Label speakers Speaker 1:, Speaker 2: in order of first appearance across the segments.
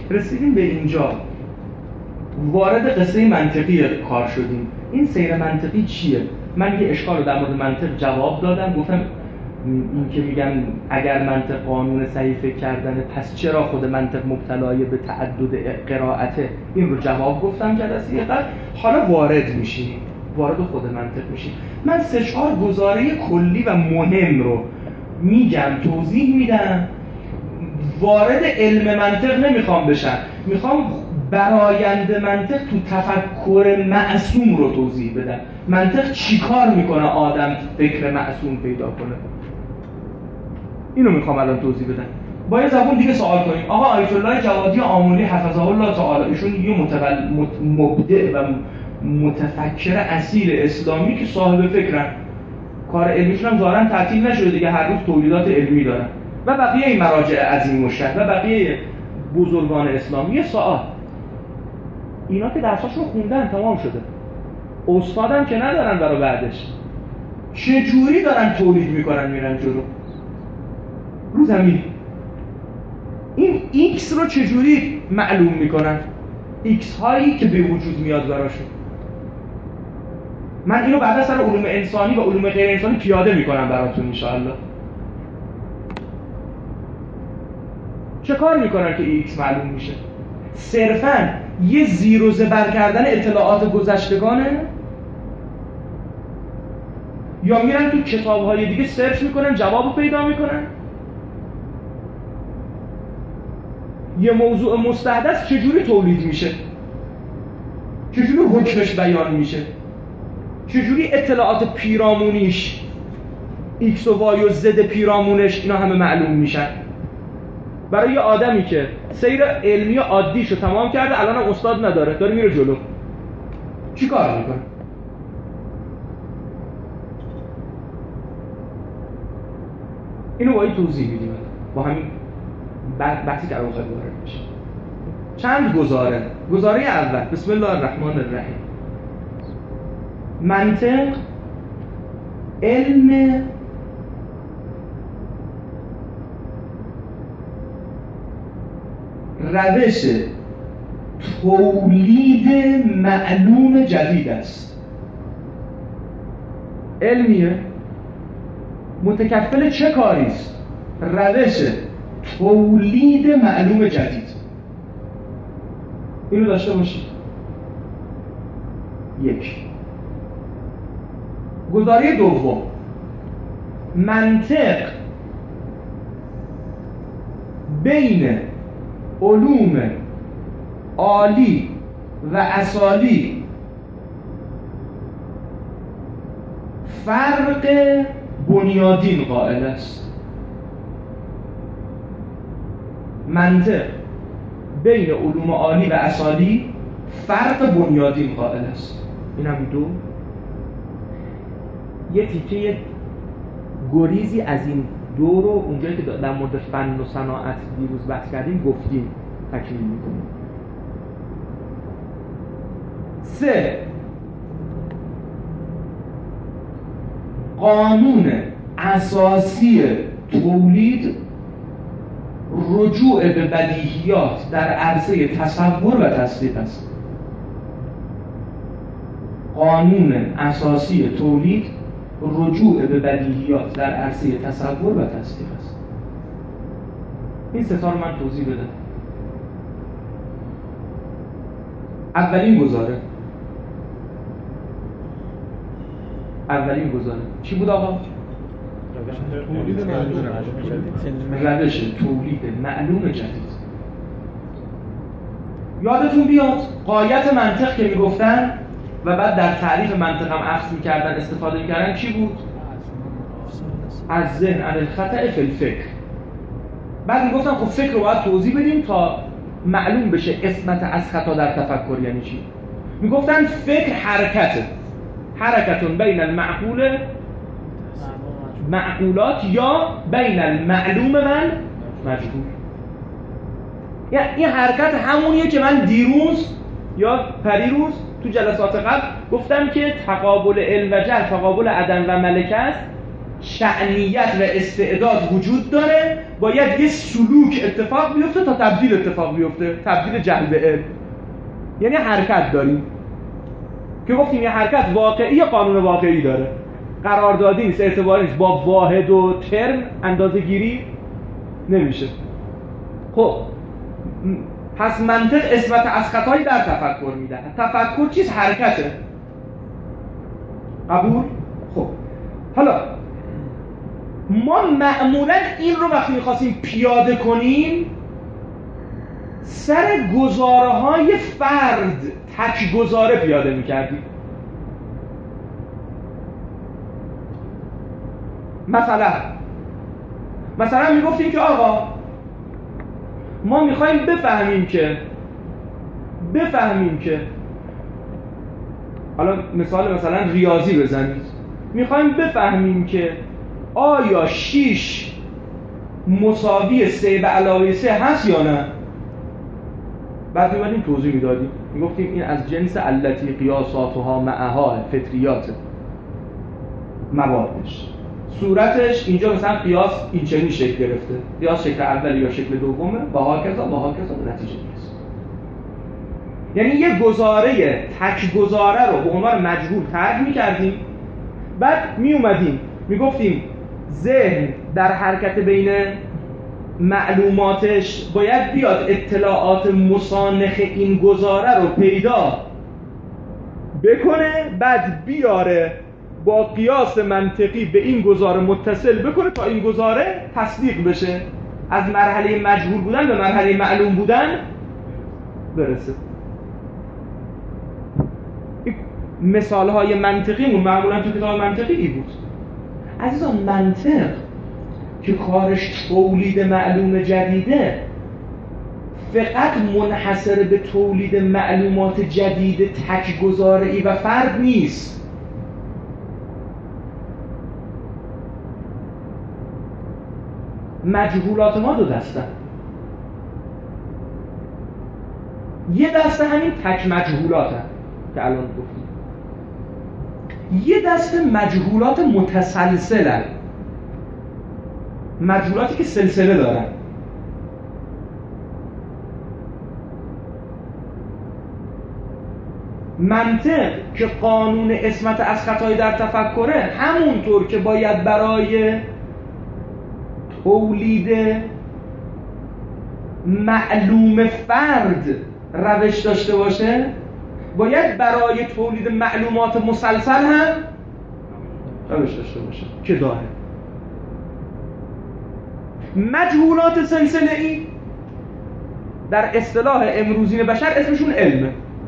Speaker 1: رسیدیم به اینجا، وارد قصه منطقی کار شدیم. این سیر منطقی چیه؟ من یه اشکال رو در مورد منطق جواب دادم، گفتم این که میگن اگر منطق قانون صحیح فکر کردنه، پس چرا خود منطق مبتلای به تعدد قرائته؟ این رو جواب گفتم جلسه قبل. حالا وارد میشیم، وارد خود منطق میشیم. من 3-4 گزاره کلی و مهم رو میگم، توضیح میدم. وارد علم منطق نمیخوام بشم، میخوام برآیند منطق تو تفکر معصوم رو توضیح بدم. منطق چیکار میکنه آدم فکر معصوم پیدا کنه؟ اینو میخوام الان توضیح بدم. با یه زبون دیگه سوال کنیم. آقا آیت الله جوادی آملی حفظه الله تعالی، ایشون یه مبدع و متفکر اصیل اسلامی که صاحب فکرن، کار علمیشون هم ظاهرا تعطیل نشده دیگه، هر روز تولیدات علمی دارن، و بقیه این مراجع عظیم الشأن و بقیه بزرگان اسلامی. یه سوال، اینا که درساشون خوندن تمام شده، استادم که ندارن برای بعدش، چجوری دارن تولید میکنن میرن جلو رو زمین؟ این ایکس رو چجوری معلوم میکنن؟ ایکس هایی که به وجود میاد براشون. من اینو بعد از سر علوم انسانی و علوم غیر انسانی پیاده میکنم براتون انشاءالله. چه کار میکنن که ایکس معلوم میشه؟ صرفاً یه زیر و زبر کردن اطلاعات گذشتگانه، یا میرن تو کتاب‌های دیگه سرچ میکنن جوابو پیدا میکنن؟ یه موضوع مستحدث چجوری تولید میشه؟ چجوری حکمش بیان میشه؟ چجوری اطلاعات پیرامونیش، ایکس و وای و زد پیرامونش، اینا همه معلوم میشن؟ برای یه آدمی که سیر علمی عادیشو تمام کرده، الان هم استاد نداره، داره میره جلو، چی کار میکنه؟ اینو باید توضیح میدیم با همین بحثی که الان خواهد وارد میشه. چند گزاره. گزاره اول، بسم الله الرحمن الرحیم. منطق علم روش تولید معلوم جدید است. علمیه، متکفل چه کاری است؟ روش تولید معلوم جدید. اینو داشته باشید. یک. گزاره دوم، منطق بین علوم عالی و اسالی فرق بنیادین قائل است. منطق بین علوم عالی و اسالی فرق بنیادین قائل است. این هم دو. یه تیکه گریزی از این دو رو اونجایی که در مورد فن و صناعت دیروز بحث کردیم گفتیم، تکمیل میکنیم. 3. قانون اساسی تولید رجوع به بدیهیات در عرصه تصور و تصدیق است. قانون اساسی تولید رجوع به بدیهیات در عرصه تصور و تصدیق است. این سه تا رو من توضیح بدم. اولین گزاره چی بود آقا؟ روش تولید معلوم جدید. یادتون بیاد غایت منطق که میگفتن و بعد در تعریف منطق هم اخذ میکردن، استفاده میکردن، چی بود؟ از ذهن عن الخطأ فی الفکر. بعد میگفتن خب فکر رو باید توضیح بدیم تا معلوم بشه قسمت از خطا در تفکر یعنی چی. میگفتن فکر حرکتون بین المعقول معقولات یا بین المعلوم و مجهول. یعنی این حرکت همونیه که من دیروز یا پریروز تو جلسات قبل گفتم که تقابل علم و جهل تقابل عدم و ملکه است. شأنیت و استعداد وجود داره، باید یه سلوک اتفاق بیفته تا تبدیل اتفاق بیفته، تبدیل جلب علم. یعنی حرکت داریم که گفتیم یه حرکت واقعی یا قانون واقعی داره، قراردادی نیست، اعتباری نیست، با واحد و ترم اندازه گیری نمیشه. خب پس منطق اسمت از خطایی در تفکر میده. تفکر چیز؟ حرکته. قبول؟ خب حالا ما معمولا این رو وقتی میخواستیم پیاده کنیم سر گزاره‌های فرد تک گزاره پیاده میکردیم. مثلا میگفتیم که آقا ما میخوایم بفهمیم که حالا مثلا ریاضی بزنید، میخوایم بفهمیم که آیا 6 مساوی 3 به علاوه 3 هست یا نه. بعد می‌اومدیم توضیح میدادیم، میگفتیم این از جنس التی قیاساتها معها، فطریات موادش، صورتش اینجا مثلا قیاس این چنین شکل گرفته، قیاس شکل اول یا شکل دومه و هاکذا به نتیجه میرسه. یعنی یه گزاره تک گزاره رو به عنوان مجهول طرح می‌کردیم، بعد میومدیم میگفتیم ذهن در حرکت بین معلوماتش باید بیاد اطلاعات مسانخ این گزاره رو پیدا بکنه، بعد بیاره با قیاس منطقی به این گزاره متصل بکنه تا این گزاره تصدیق بشه، از مرحله مجهول بودن به مرحله معلوم بودن برسه. مثالهای منطقیمون معمولا تو کتاب منطقی بود. عزیزان منطق که کارش تولید معلوم جدیده فقط منحصر به تولید معلومات جدید تک گزاره‌ای و فرد نیست. مجهولات ما دو دسته، یه دسته همین تک مجهولات هم که الان گفتیم، یه دسته مجهولات متسلسل هم. مجهولاتی که سلسله دارن. منطق که قانون اسمت از خطای در تفکره، همونطور که باید برای تولید معلوم فرد روش داشته باشه، باید برای تولید معلومات مسلسل هم روش داشته باشه که داره. مجهولات سلسله‌ای در اصطلاح امروزین بشر اسمشون علمه.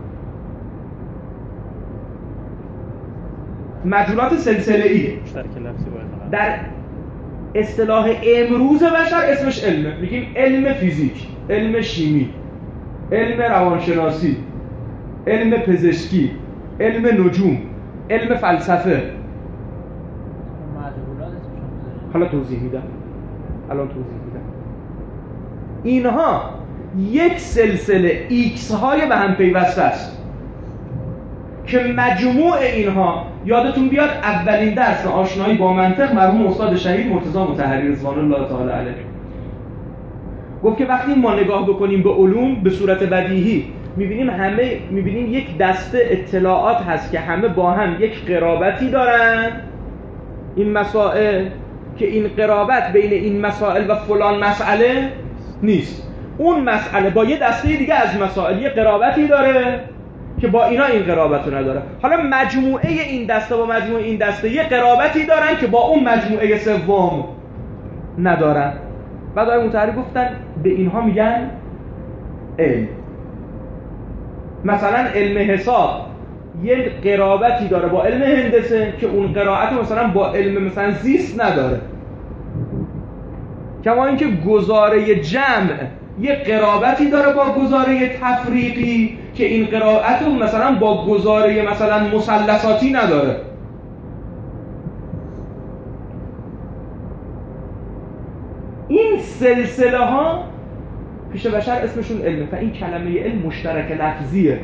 Speaker 1: مجهولات سلسله‌ای در اصطلاح امروز بشر اسمش علمه. میگیم علم فیزیک، علم شیمی، علم روانشناسی، علم پزشکی، علم نجوم، علم فلسفه. حالا توضیح میدم. اینها یک سلسله ایکس های به هم پیوسته است که مجموع اینها، یادتون بیاد اولین درس آشنایی با منطق مرحوم استاد شهید مرتضی مطهری رضوان الله تعالی علیه گفت که وقتی ما نگاه بکنیم به علوم به صورت بدیهی میبینیم یک دسته اطلاعات هست که همه با هم یک قرابتی دارن، این مسائل که این قرابت بین این مسائل و فلان مسئله نیست. اون مسئله با یه دسته دیگه از مسائل یه قرابتی داره که با اینا این قرابت رو نداره. حالا مجموعه این دسته با مجموعه این دسته یه قرابتی دارن که با اون مجموعه سوم ندارن. بعد آقای مطهری گفتن به اینها میگن علم. مثلا علم حساب یه قرابتی داره با علم هندسه که اون قرابت مثلا با علم مثلا زیست نداره. کما اینکه گزاره جمع یه قرابتی داره با گزاره تفریقی که این قرابت مثلا با گزاره مثلا مثلثاتی نداره. این سلسله ها پیش بشر اسمشون علمه و این کلمه علم مشترک لفظیه.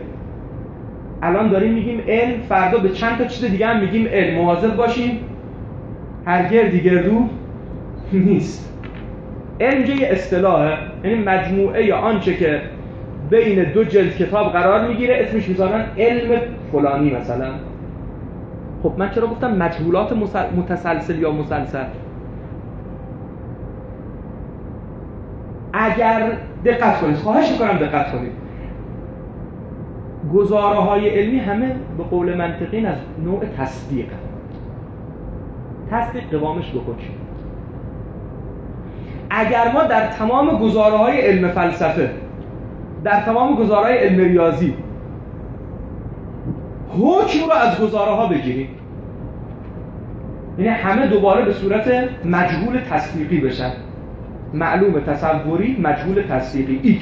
Speaker 1: الان داریم میگیم علم، فردا به چند تا چیز دیگه هم میگیم علم. مواظب باشیم هر گردی گردو نیست. علم یه اصطلاحه، یعنی مجموعه یا آنچه که بین دو جلد کتاب قرار میگیره اسمش میذارن علم فلانی مثلا. خب من چرا گفتم مجهولات متسلسل یا مسلسل؟ اگر دقت کنید، خواهش میکنم دقت کنید، گزاره های علمی همه به قول منطقین از نوع تصدیق. تصدیق قوامش دو حکم. اگر ما در تمام گزاره های علم فلسفه، در تمام گزاره های علم ریاضی حکم رو از گزاره ها بگیریم، یعنی همه دوباره به صورت مجهول تصدیقی بشن، معلوم تصوری مجهول تصدیقی X،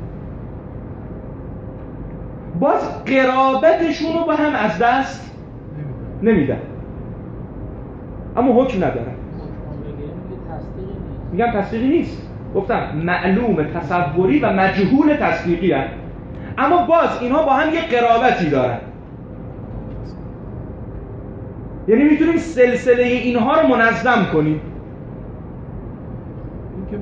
Speaker 1: باز قرابتشون رو با هم از دست نمیدن، اما حکم ندارن. میگم تصدیقی نیست، گفتم معلوم تصوری و مجهول تصدیقی هست، اما باز اینها با هم یه قرابتی دارن، یعنی میتونیم سلسله اینها رو منظم کنیم.
Speaker 2: اینکه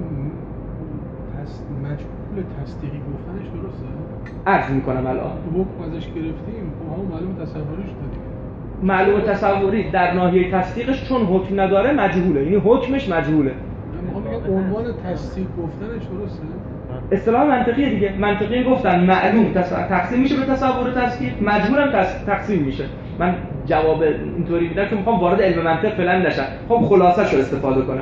Speaker 2: مجهول تصدیقی گفتنش درسته؟
Speaker 1: عرض میکنم الان
Speaker 2: حکم ازش گرفتیم، خب همون معلوم تصوریش دادیم.
Speaker 1: معلوم تصوری در ناحیه تصدیقش چون حکم نداره مجهوله، یعنی حکمش مجهوله.
Speaker 2: میگم عنوان تصدیق گفتنش درسته؟
Speaker 1: اصطلاح منطقیه دیگه. منطقی گفتن معلوم تقسیم میشه به تصور تصدیق، مجهول هم تقسیم میشه. من جواب اینطوری میدم که میخوام وارد علم منطق فعلا نشم، خب خلاصه‌اش رو استفاده کنم.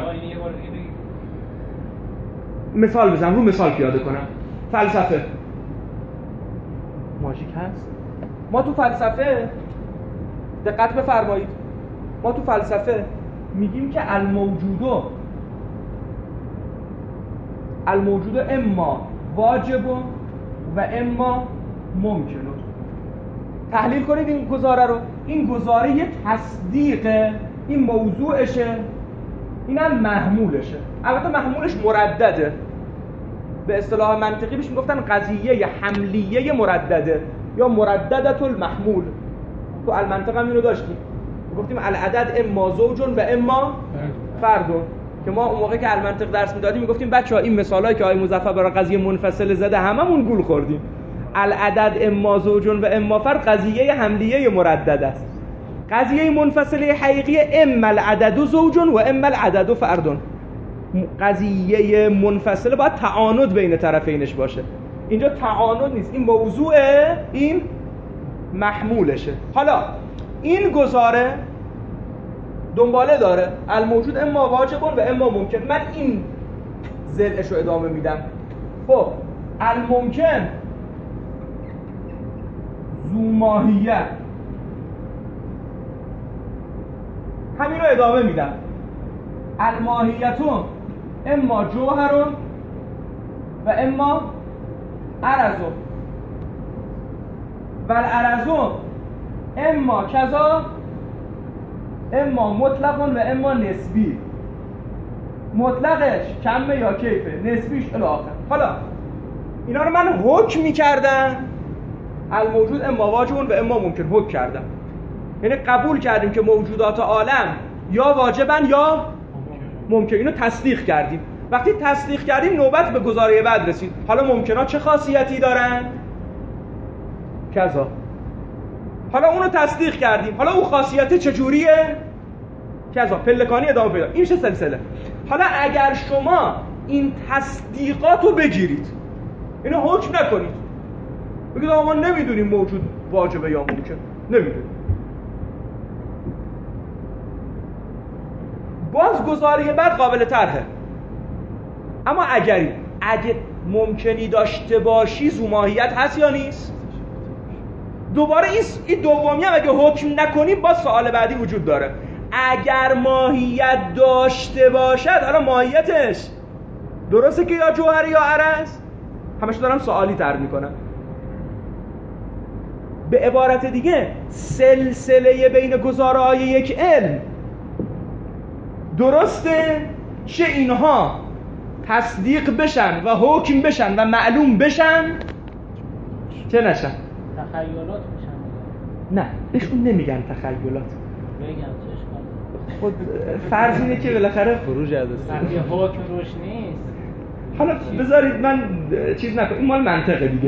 Speaker 1: مثال بزنم، رو مثال پیاده کنم. فلسفه ماژیک هست. ما تو فلسفه دقت بفرمایید، ما تو فلسفه میگیم که الموجود اما واجب و اما ممکنه. تحلیل کنید این گزاره رو. این گزاره یه تصدیقه، این موضوعشه، اینم محمولشه. البته محمولش مردده، به اصطلاح منطقی بهش میگفتن قضیه حملیه مردده یا مرددت المحمول. تو المنطق هم اینو داشتیم، گفتیم العدد اما زوجون و اما فردون، که ما اون موقع که المنطق درس میدادیم میگفتیم بچه‌ها این مثالایی که آقای مظفر برای قضیه منفصل زده هممون گول خوردیم. العدد اما زوجون و اما فرد قضیه حملیه مردد است. قضیه منفصله حقیقی اما العدد زوجون و اما العدد فردون. قضیه منفصله باید تعاند بین طرفینش باشه، اینجا تعاند نیست، این موضوعه، این محمولشه. حالا این گزاره دنباله داره الموجود اما واجبون و اما ممکن. من این ضلعش رو ادامه میدم. خب الممکن ذو ماهیت، همین رو ادامه میدم. الماهیتون اما جوهرون و اما عرضون و العرضون اما کذا اما مطلقون و اما نسبی. مطلقش کمه یا کیفه، نسبیش الی آخر. حالا اینا رو من حکم می‌کردم، الموجود اما واجبون و اما ممکن حکم کردم، یعنی قبول کردیم که موجودات عالم یا واجبن یا ممکن. اینو تصدیق کردیم. وقتی تصدیق کردیم نوبت به گزاره بعد رسید. حالا ممکنات چه خاصیتی دارن؟ کذا. حالا اونو تصدیق کردیم، حالا اون خاصیت چجوریه؟ کذا. پلکانی ادامه پیدا. این چه سلسله؟ حالا اگر شما این تصدیقات رو بگیرید، اینو حکم نکنید، بگید آقا ما نمیدونیم موجود واجبه یا ممکن، نمیدونیم، باز گزاره بعد قابل طرحه. اما اگه ممکنی داشته باشی ذو ماهیت هست یا نیست؟ دوباره این دومی هم اگه حکم نکنیم باز سوال بعدی وجود داره. اگر ماهیت داشته باشد، حالا ماهیتش درسته که یا جوهر یا عرض؟ همش دارم سوالی طرح میکنم. به عبارت دیگه سلسله بین گزاره‌های یک علم درسته چه اینها تصدیق بشن و حکم بشن و معلوم بشن چه نشن.
Speaker 3: تخیلات میشن.
Speaker 1: نه بهشون نمیگن تخیلات،
Speaker 3: بگم
Speaker 1: خود فرض اینه که بالاخره
Speaker 3: خروج از استثنا
Speaker 4: یه حکم روش نیست.
Speaker 1: حالا بذارید من چیز نکنم، این مال منطقه دیگه.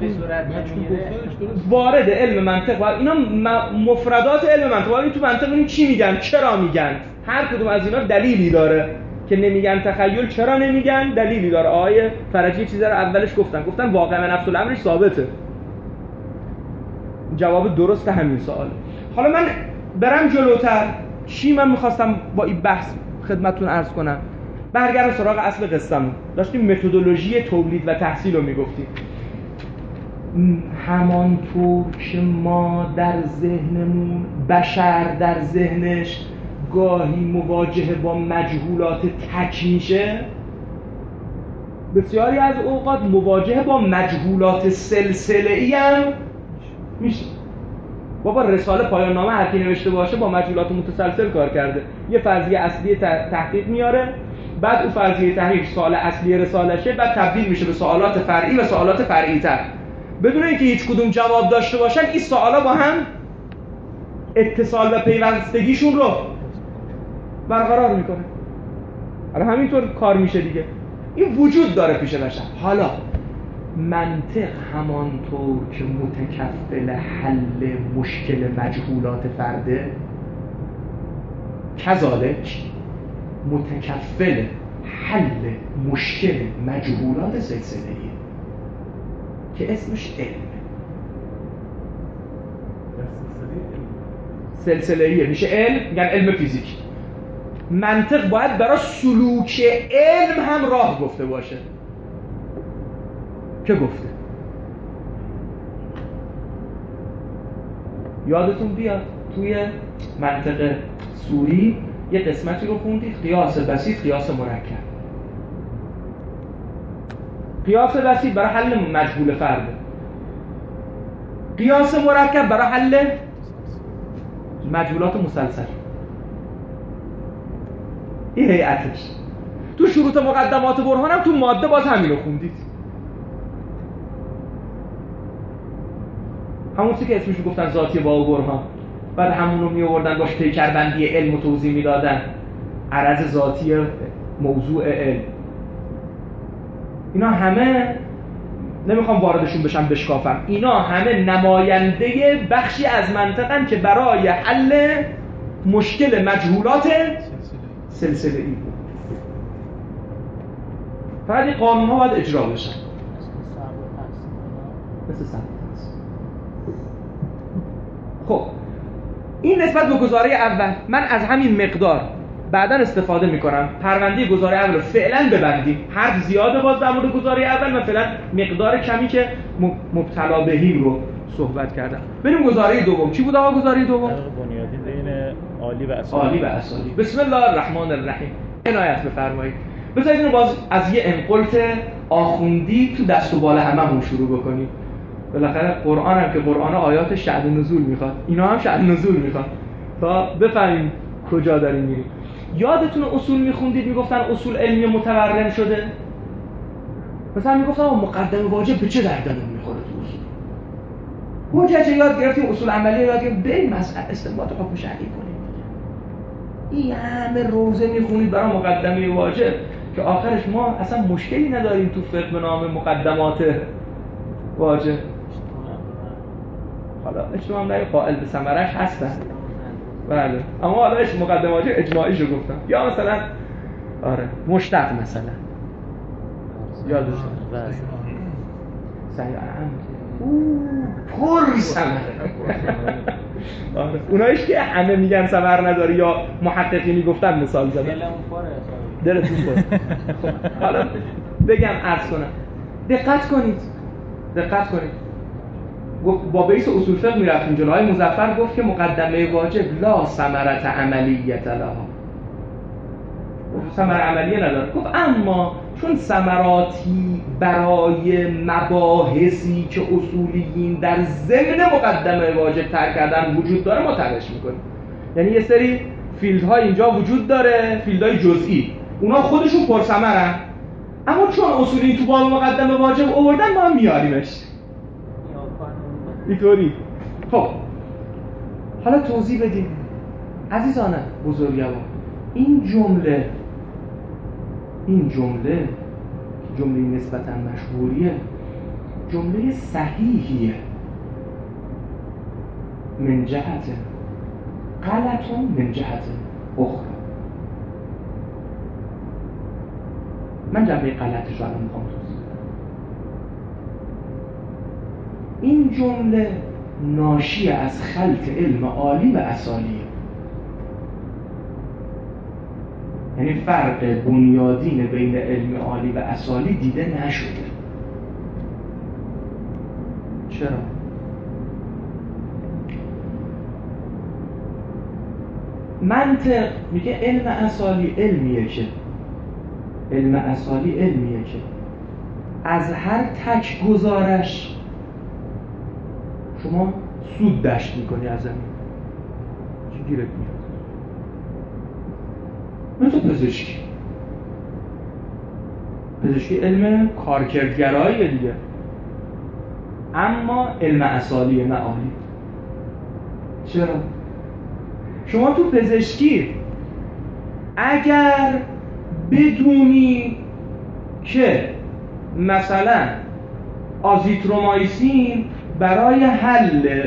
Speaker 1: وارد علم منطق و اینا مفردات علم منطق، ولی تو منطق این چی میگن، چرا میگن، هر کدوم از اینا دلیلی داره که نمیگن تخیل. چرا نمیگن؟ دلیلی داره. آقای فرجی چیزا رو اولش گفتن واقعا نفس الامرش ثابته. جواب درست همین سواله. حالا من برم جلوتر. چی من میخواستم با این بحث خدمتتون عرض کنم؟ برگردم سراغ اصل قصه‌مون. داشتیم متدولوژی تولید و تحصیل رو میگفتیم. همانطور که ما در ذهنمون، بشر در ذهنش گاهی مواجهه با مجهولات تک میشه، بسیاری از اوقات مواجهه با مجهولات سلسله‌ای هم میشه. بابا رساله پایان نامه هر کی نوشته باشه با مجهولات متسلسل کار کرده. یه فرضیه اصلی تحقیق میاره، بعد اون فرضیه تحقیق سوال اصلی رسالشه، بعد تبدیل میشه به سوالات فرعی و سوالات فرعی تر. بدون اینکه هیچ کدوم جواب داشته باشن، این سوالا با هم اتصال و پیوستگیشون رو برقرار میکنه. حالا همینطور کار میشه دیگه. این وجود داره پیش بشر. حالا منطق همانطور که متکفل حل مشکل مجهولات فرده، کذالک متکفل حل مشکل مجهولات سلسله‌ای که اسمش علم. سلسله‌ایه میشه علم، میگن علم فیزیک. منطق باید برای سلوک علم هم راه گفته باشه. که گفته یادتون بیاد توی منطق سوری یه قسمتی رو خوندید، قیاس بسیط، قیاس مرکب. قیاس بسیط برای حل مجهول فرده، قیاس مرکب برای حل مجهولات مسلسل. این هیئتش. تو شروط مقدمات برهان هم تو ماده باز همین رو خوندید. همون چیزی که اسمش رو گفتن ذاتی با برهان. بعد همون رو می آوردن باش پیکربندی علم و توضیح میدادن، عرض ذاتی موضوع علم. اینا همه نمیخوام واردشون بشم بشکافم، اینا همه نماینده بخشی از منطقن که برای حل مشکل مجهولات سلسله‌ای بود. فقط این قانون ها باید اجرا بشن. مثل سبب. خب این نسبت به گزاره اول. من از همین مقدار بعدا استفاده میکنم. پرونده گزاره اول رو فعلا ببندیم. حرف زیاده باز در مورد گزاره اول. من فعلا مقدار کمی که مبتلا بهیم رو صحبت کردم. بریم گزاره دوم. چی بود آقا گزاره دوم؟
Speaker 3: بنیادی بین عالی و اسالی.
Speaker 1: عالی و اسالی. بسم الله الرحمن الرحیم. عنایت بفرمایید. بذارید اینو باز از یه انقلت آخوندی تو دست و بال هممون شروع بکنیم. بالاخره قرآن هم که قرآن آیات شأن نزول میخواد، اینا هم شأن نزول میخواد تا بفهمیم کجا داریم میریم. یادتون اصول میخوندید میگفتن اصول علمی متورم شده؟ مثلا میگفتن مقدمه واجب به چه دردمون میخوره تو اصول؟ حجج یاد گرفتیم، اصول عملی یاد گرفتیم، بریم مسئله استنباط حکم شرعی کنیم. این همه روزه میخونید برای مقدمه واجب که آخرش ما اصلا مشکلی نداریم تو فقه به نام مقدمات واجب. حالا اجتماع هم قائل به ثمرش هستن، بله، اما حالا مقدمه واجب اجماعیشو گفتم. یا مثلا آره مشتق مثلا یادتون صحیح پر ثمره. آره اونایش که همه میگن ثمر نداره یا محققی میگفتن مثال زدن دلتون پره. حالا بگم عرض کنم دقت کنید. با بیس اصول فقه میرفتیم جلو. های مظفر گفت که مقدمه واجب لا ثمرت عملیت لها، ثمره عملیه نداره. گفت اما چون ثمراتی برای مباحثی که اصولیین در ضمن مقدمه واجب تر کردن وجود داره ما ترش میکنیم. یعنی یه سری فیلدهای اینجا وجود داره، فیلدهای جزئی، اونا خودشون پرثمرن، اما چون اصولی تو باب مقدمه واجب آوردن ما هم میاریمش اینطوری. خب حالا توضیح بدیم عزیزان بزرگوار، این جمله جمله نسبتاً مشهوریه، جمله صحیحیه، من جهت غلط من جهت اخرى. من جمله غلطش رو الان میخوام توضیح بدم. این جمله ناشی از خلط علم عالی و اصالیه، یعنی فرق بنیادین بین علم عالی و اصالی دیده نشده. چرا؟ منطق میگه علم اصالی علمیه که از هر تک گزارش شما سود دشت میکنی از زمین، چی گیرت میاد؟ مثل پزشکی علم کارکردگراییه دیگه، اما علم اصالیه نه عالی. چرا؟ شما تو پزشکی اگر بدونی که مثلا آزیترومایسین برای حل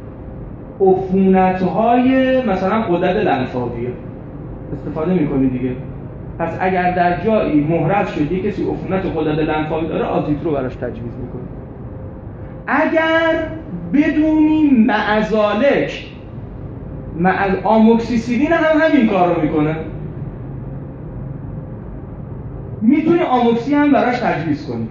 Speaker 1: عفونت‌های مثلا غدد لنفاویه استفاده می‌کنی دیگه، پس اگر در جایی محرز شد یه کسی عفونت غدد لنفاوی داره آزیترو براش تجویز می‌کنی. اگر بدونی معزالک آموکسیسیلین هم همین کار رو میکنه، میتونی آموکسی هم براش تجویز کنی.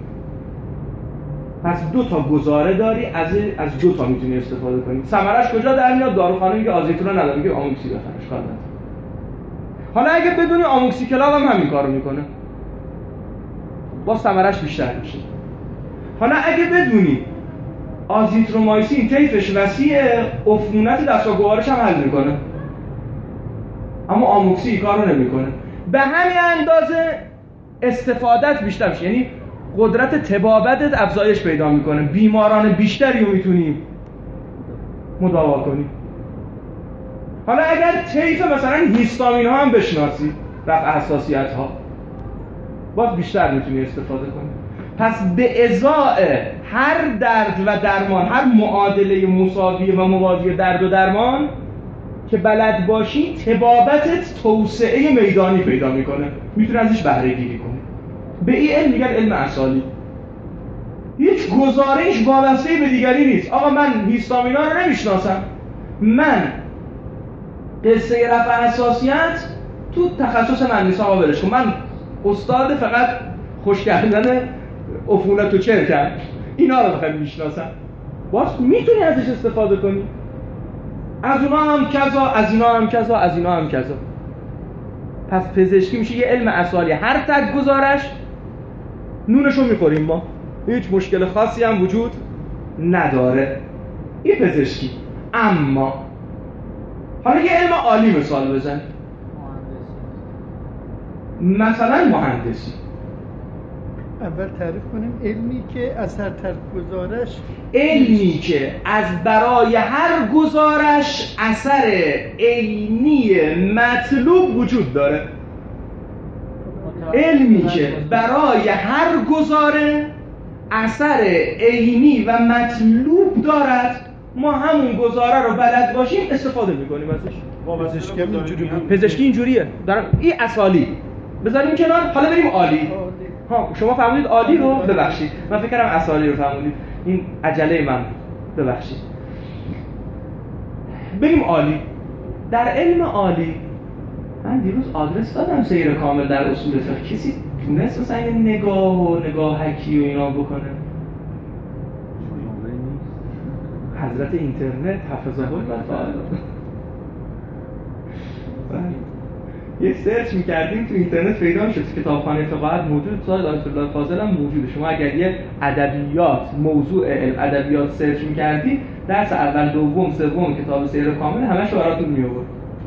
Speaker 1: پس 2 تا گزاره داری، از 2 تا میتونی استفاده کنی. ثمرش کجا در میاد؟ داروخانه میگه آزیترون نداره، میگه آموکسی بخرش کار نداره. حالا اگه بدونی آموکسی کلاب هم همین کارو میکنه، باز ثمرش بیشتر میشه. حالا اگه بدونی آزیترومایسین طیفش وسیعه، عفونت دست و گوارش هم حل میکنه، اما آموکسی این کارو نمیکنه، به همین اندازه استفادت بیشتر میشه، یعنی قدرت طبابتت افزایش پیدا میکنه، بیماران بیشتری رو میتونی مداوا کنی. حالا اگر طیف مثلا هیستامین ها هم بشناسی، رفع حساسیت ها، باز بیشتر میتونی استفاده کنی. پس به ازای هر درد و درمان، هر معادله مساوی و موازی درد و درمان که بلد باشی، طبابتت توسعه میدانی پیدا میکنه، میتونی ازش بهره گیری کنی. به این علم میگن علم اصالی. هیچ گزارش وابسته به دیگری نیست. آقا من هیستامینا رو نمیشناسم، من قصه رفع حساسیت تو تخصص من نیست، آقا برش کن، من استاد فقط خوش کردن عفونت و چرکم، اینا رو بخوام میشناسم، باز میتونی ازش استفاده کنی. از اونا هم کذا، از اینا هم کذا، از اینا هم کذا. پس پزشکی میشه یه علم اصالی، هر تک گزارش نونشو میخوریم ما، هیچ مشکل خاصی هم وجود نداره، این پزشکی. اما حالا یه علم عالی مثال بزن، مثلا مهندسی.
Speaker 4: اول تعریف کنیم علمی که از هر تک گزارش،
Speaker 1: علمی که از برای هر گزارش اثر عینی مطلوب وجود داره، علمی که برای هر گزاره اثر عینی و مطلوب دارد، ما همون گزاره رو بلد باشیم استفاده میکنیم ازش. پزشکی اینجوریه. دارم این اصالی بذاریم کنار، حالا بریم عالی. ها شما فهمیدید عالی رو؟ ببخشید من فکر کردم اصالی رو فهمیدید، این عجله من بود، ببخشید. بریم عالی. در علم عالی من دیروز آدرس دادم سیر کامل در اصول فقه، کسی تونست مثلا این نگاهکی و اینا بکنه؟ حضرت اینترنت حفظه الله. یه سرچ می‌کردیم تو اینترنت پیدا می‌شد کتابخانه فقاهت موجود، سایت آیت الله فاضل هم موجوده. شما اگر یه ادبیات، موضوع علم ادبیات سرچ می‌کردید، درس اول، دوم، سوم کتاب سیر کامل همش براتون می‌آورد.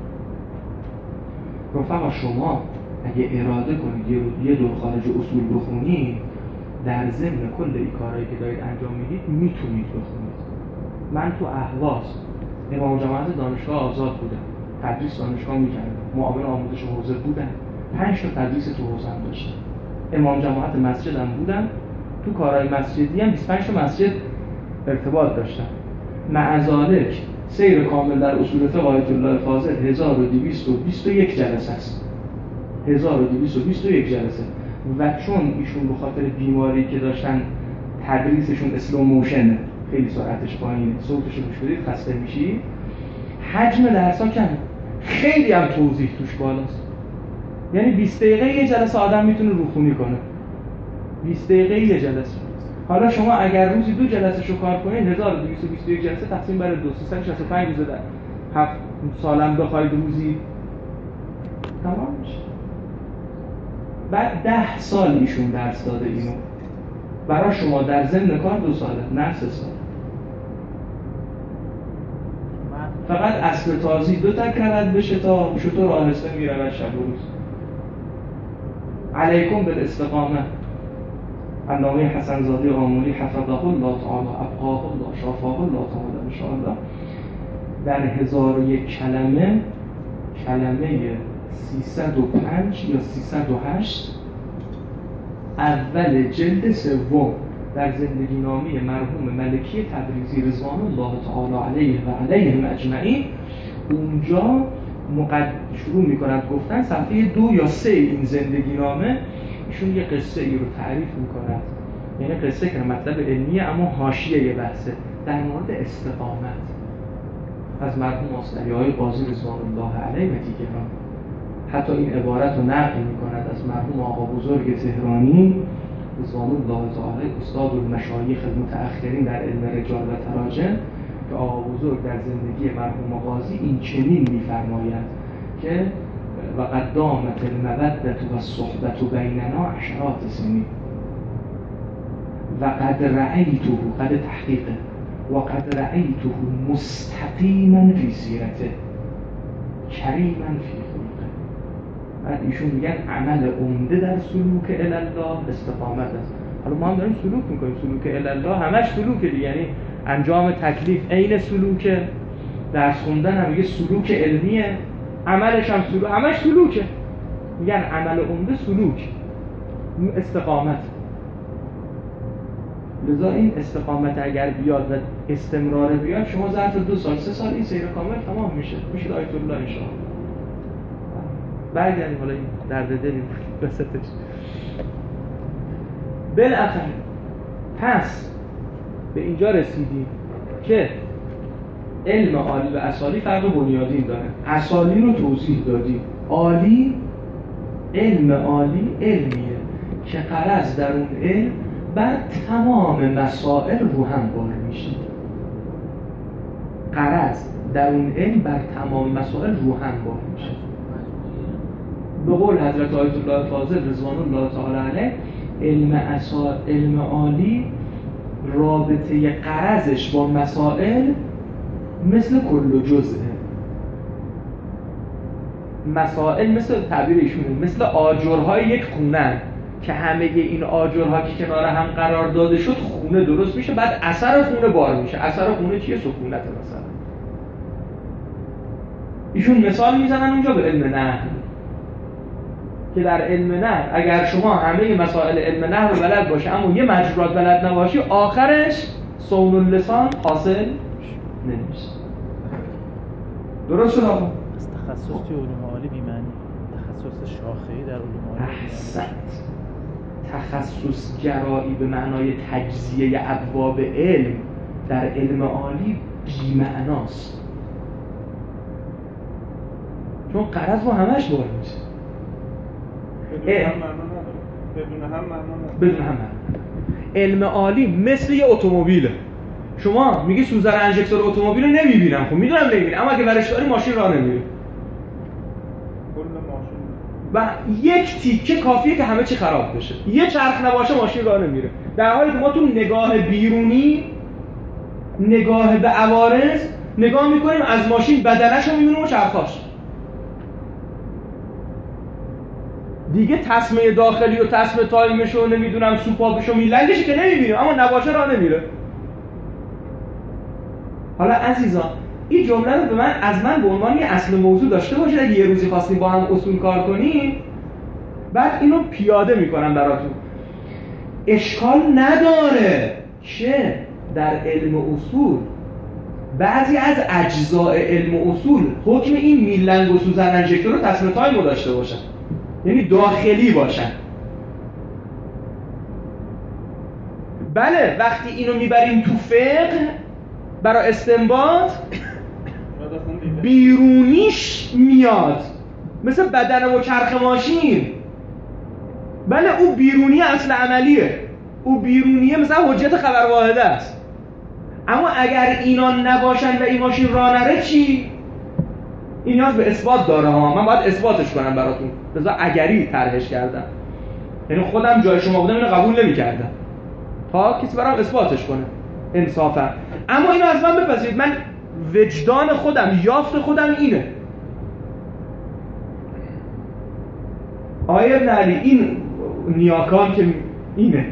Speaker 1: رفقا شما اگه اراده کنید یه دور خارج اصول بخونید، در ضمن کل این کارهایی که دارید انجام میدید میتونید بخونید. من تو اهواز امام جماعت دانشگاه آزاد بودم، تدریس دانشگاه میکردم، معاون آموزش حوزه بودم، 5 تا تدریس تو حوزه‌ام داشتم، امام جماعت مسجدم بودم، تو کارهای مسجدی هم 25 تا مسجد ارتباط داشتم. معذالک سیر کامل در اصول فقه آیت الله فاضل 1221 جلسه است. 1221 جلسه. و چون ایشون به خاطر بیماری که داشتن تدریسشون اسلو موشن، خیلی سرعتش پایینه، صوتش رو گوش بدید خسته میشی، حجم درس‌ها کمه، خیلی هم توضیح توش بالاست. یعنی 20 دقیقه یه جلسه آدم میتونه روخونی کنه، 20 دقیقه یه جلسه. حالا شما اگر روزی 2 جلسه شو کار کنید 1221 جلسه تقسیم بر 265 روز در 7 سالم بخواید روزی تمام میشه. بعد 10 سال ایشون درس داده اینو. برای شما در ضمن کار 2 ساله، نه 3 سال. فقط اصل تازی 2 تکرارت بشه تا شطور آهسته میرود شب و روز. علیکم بالاستقامه. علامه حسن زاده آمولی حفظه الله تعالی ابقاه الله شافاه الله تعالی ان شاء الله در 1001 کلمه 305 یا 308 اول جلد 3 در زندگی نامه مرحوم ملکی تبریزی رضوان الله تعالی علیه و علیهم اجمعین، اونجا شروع می‌کند گفتن صفحه 2 یا 3 این زندگی نامه ایشون یه قصه ای رو تعریف می‌کند، یعنی قصه که مطلب علمیه اما حاشیه بحثه در مورد استقامت از مرحوم مصطفی قاضی رضوان الله علیه و دیگران. حتی این عبارت رو نقل می‌کند از مرحوم آقا بزرگ تهرانی رضوان الله تعالی استاد المشایخ المتأخرین در علم رجال و تراجم که آقا بزرگ در زندگی مرحوم قاضی این چنین می‌فرماید که وقد دامت المودة والصحبة بیننا عشرات سنین وقد رأیته قد تحقیقه وقد رأیته مستقیما فی سیرته کریما فی خلقه. بعد ایشون میگن عمل عمده در سلوک الی الله استقامت است. حالا ما هم داریم سلوک میکنیم، سلوک الی الله همش سلوکه دیگه، یعنی انجام تکلیف عین سلوکه، درس خوندن هم میگه سلوک علمیه، عملش هم سلوک، همش سلوکه. میگن عمل عمده سلوک استقامت. لذا این استقامت اگر بیاد و استمرار بیاد شما ظرف 2 سال 3 سال این سیر کامل تمام میشه، میشه آیت الله ان شاء الله. برگردیم حالا این درد دلی وسطش. بالاخره پس به اینجا رسیدیم که علم عالی و اصالی فرق بنیادین داره. اصالی رو توضیح دادیم، عالی، علم عالی علمیه که غرض در اون علم بر تمام مسائل رو هم بار میشه. غرض در اون علم بر تمام مسائل رو هم بار میشه. به قول حضرت آیت الله فاضل رضوان الله تعالی علیه علم عالی رابطه غرضش با مسائل مثل کل جزءه. مسائل مثل تعبیر ایشونه مثل آجرهای یک خونه که همه این آجرها که کنار هم قرار داده شد خونه درست میشه، بعد اثر خونه بار میشه. اثر خونه چیه؟ سکونت مثلا. ایشون مثال میزنن اونجا به علم نحو که در علم نحو اگر شما همه مسائل علم نحو بلد باشه اما یه مجرورات بلد نباشی آخرش صون اللسان حاصل نمیشه. درست شد آقا؟
Speaker 3: تخصص توی علوم عالی بی‌معنی، تخصص شاخه‌ای در علوم عالی
Speaker 1: احسنت. تخصص گرایی به معنای تجزیه ابواب علم در علم عالی بی‌معناست، چون غرض با همش بار میشه. بدون هم علم عالی مثل یه اتومبیله. شما میگی سوزن انژکتور اتومبیل رو نمیبینم، خب میدونم نمیبینم، اما اگه ورش داری ماشین راه نمیره. و یک تیکه کافیه که همه چی خراب بشه. یه چرخ نباشه ماشین راه نمیره. در حالی که ما تو نگاه بیرونی، نگاه به عوارض نگاه میکنیم، از ماشین بدنش رو میبینیم و چرخاش. دیگه تسمه داخلی و تسمه تایمش رو نمیدونم سوپاپش و میلنگش که نمیبینیم، اما نباشه راه نمیره. حالا عزیزان این جمله رو از من به عنوان یه اصل موضوع داشته باشید. اگه یه روزی خواستیم با هم اصول کار کنیم، بعد اینو پیاده میکنم براتون. اشکال نداره که در علم اصول بعضی از اجزاء علم اصول حکم این میلنگ و سوزن انژکتور و تصمیم تایم رو داشته باشن، یعنی داخلی باشن. بله وقتی اینو میبریم تو فقه برای استنباط، بیرونیش میاد مثل بدن و چرخ ماشین. بله اون بیرونی اصل عملیه، اون بیرونیه مثلا حجت خبر واحده است. اما اگر اینا نباشن و این ماشین راه نره چی؟ این نیاز به اثبات داره ها، من باید اثباتش کنم براتون. لذا اگری طرحش کردم، یعنی خودم جای شما بودم اینو قبول نمی‌کردم تا کسی برام اثباتش کنه انصافا. اما اینو از من بپذیرید، من وجدان خودم، یافت خودم اینه. آقای ابن علی این نیاکان که اینه،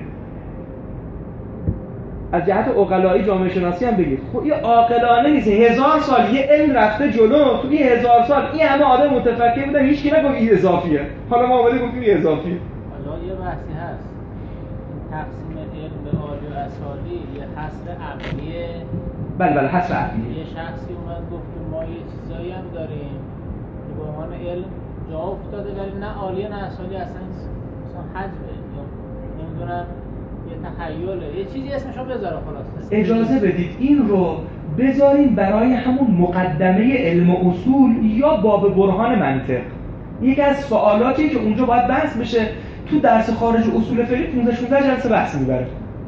Speaker 1: از جهت عقلایی جامعه شناسی هم بگید، خب این عاقلانه نیست. 1000 سال یه علم رفته جلو، تو این 1000 سال این همه آدم متفکر بودن، هیچ کی نگفت این اضافیه. حالا ما اومده گفتیم این اضافیه.
Speaker 3: حالا یه بحثی هست، تقسیم علم به عالی و اسالی یه حصر عقلیه.
Speaker 1: بله حصر عقلیه.
Speaker 3: یه شخصی اومد گفت ما یه چیزایی هم داریم که به عنوان علم جا افتاده ولی نه عالی نه اسالی، اصلا حجبه یا نمیدونم یه تخیله، یه چیزی اسمشو بذاره. خلاص
Speaker 1: اجازه بدید این رو بذاریم برای همون مقدمه علم اصول یا باب برهان منطق. یکی از سوالاتی که اونجا باید بحث بشه. تو درس خارج اصول فقهی 15 جلسه بحث میبره.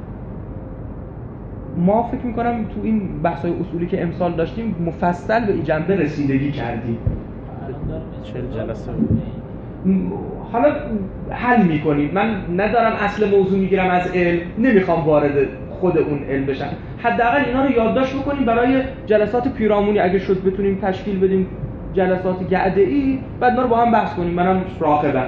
Speaker 1: ما فکر میکنم تو این بحث‌های اصولی که امسال داشتیم مفصل به این جنبه رسیدگی کردیم.
Speaker 3: 40 جلسه
Speaker 1: حالا حل میکنیم. من ندارم اصل موضوع میگیرم از علم، نمیخوام وارد خود اون علم بشم. حداقل اینا رو یادداشت بکنیم برای جلسات پیرامونی اگه شد بتونیم تشکیل بدیم، جلسات گعده‌ای، بعد اینا رو با هم بحث کنیم. منم راغبم.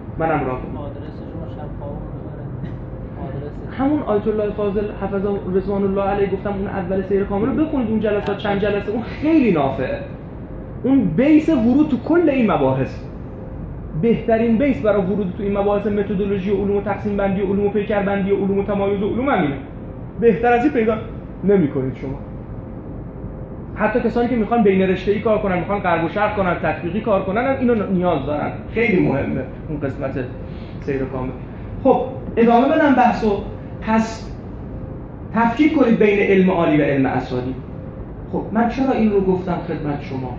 Speaker 1: همون آیت الله فاضل حفظه رضوان الله علیه گفتم اون اول سیر کامل رو بخونید، اون جلسات چند جلسه اون خیلی نافعه. اون بیس ورود تو کل این مباحث، بهترین بیس برای ورود تو این مباحث متدولوژی و علوم تقسیم بندی و علوم پیکر بندی و علوم تمایز و علوم همینه. بهتر از این پیدا نمی‌کنید شما. حتی کسانی که میخوان بین رشته‌ای کار کنن، میخوان غرب و شرق کنن، تطبیقی کار کنن، هم اینو نیاز دارن. خیلی مهمه اون قسمت سیر کامل. خب ادامه بدم بحثو. پس تفکیک کنید بین علم عالی و علم اسالی. خب من چرا این رو گفتم خدمت شما؟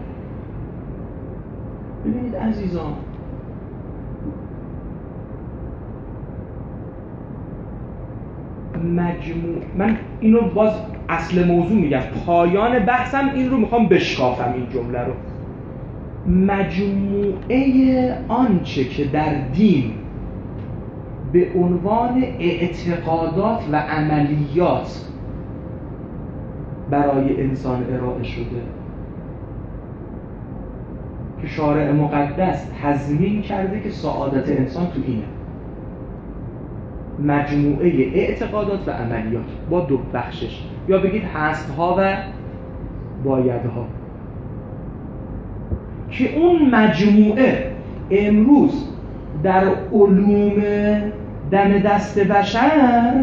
Speaker 1: ببینید عزیزان، من اینو باز اصل موضوع میگم، پایان بحثم این رو میخوام بشکافم این جمله رو. مجموعه آنچه که در دین به عنوان اعتقادات و عملیات برای انسان ارائه شده که شارع مقدس تضمین کرده که سعادت انسان تو اینه. مجموعه اعتقادات و عملیات با دو بخشش، یا بگید هست‌ها و بایدها، که اون مجموعه امروز در علوم دم دست بشر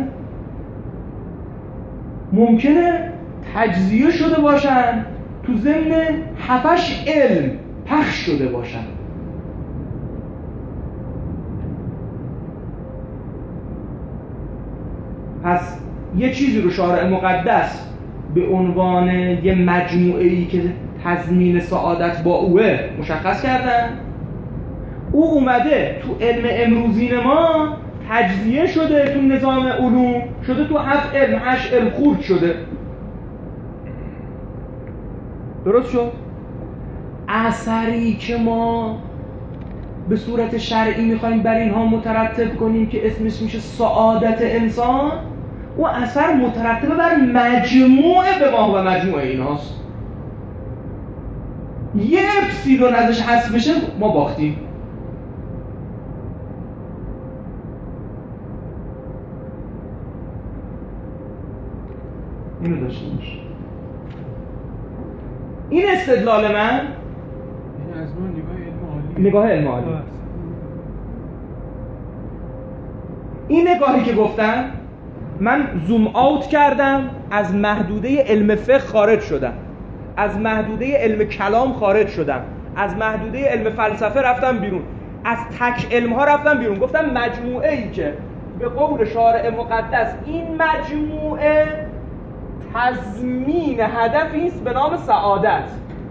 Speaker 1: ممکنه تجزیه شده باشن، تو ضمن 7 علم پخش شده باشن. پس یه چیزی رو شارع مقدس به عنوان یه مجموعه‌ای که تضمین سعادت با اوه مشخص کردن، او اومده تو علم امروزین ما تجزیه شده، تو نظام علوم شده تو 7 علم 8 علم خورد شده. درست شد؟ اثری که ما به صورت شرعی میخوایم بر اینها مترتب کنیم که اسمش میشه سعادت انسان، او اثر مترتبه بر مجموعه به ما و مجموعه ایناست. یه اپسیلون ازش حذف بشه ما باختیم. اینو داشته باش. این استدلال من
Speaker 2: این از ما
Speaker 1: نگاه علم عالی. این نگاهی که گفتم من زوم آوت کردم، از محدوده علم فقه خارج شدم، از محدوده علم کلام خارج شدم، از محدوده علم فلسفه رفتم بیرون، از تک علم ها رفتم بیرون. گفتم مجموعه ای که به قول شارع مقدس این مجموعه تضمین هدفی است به نام سعادت.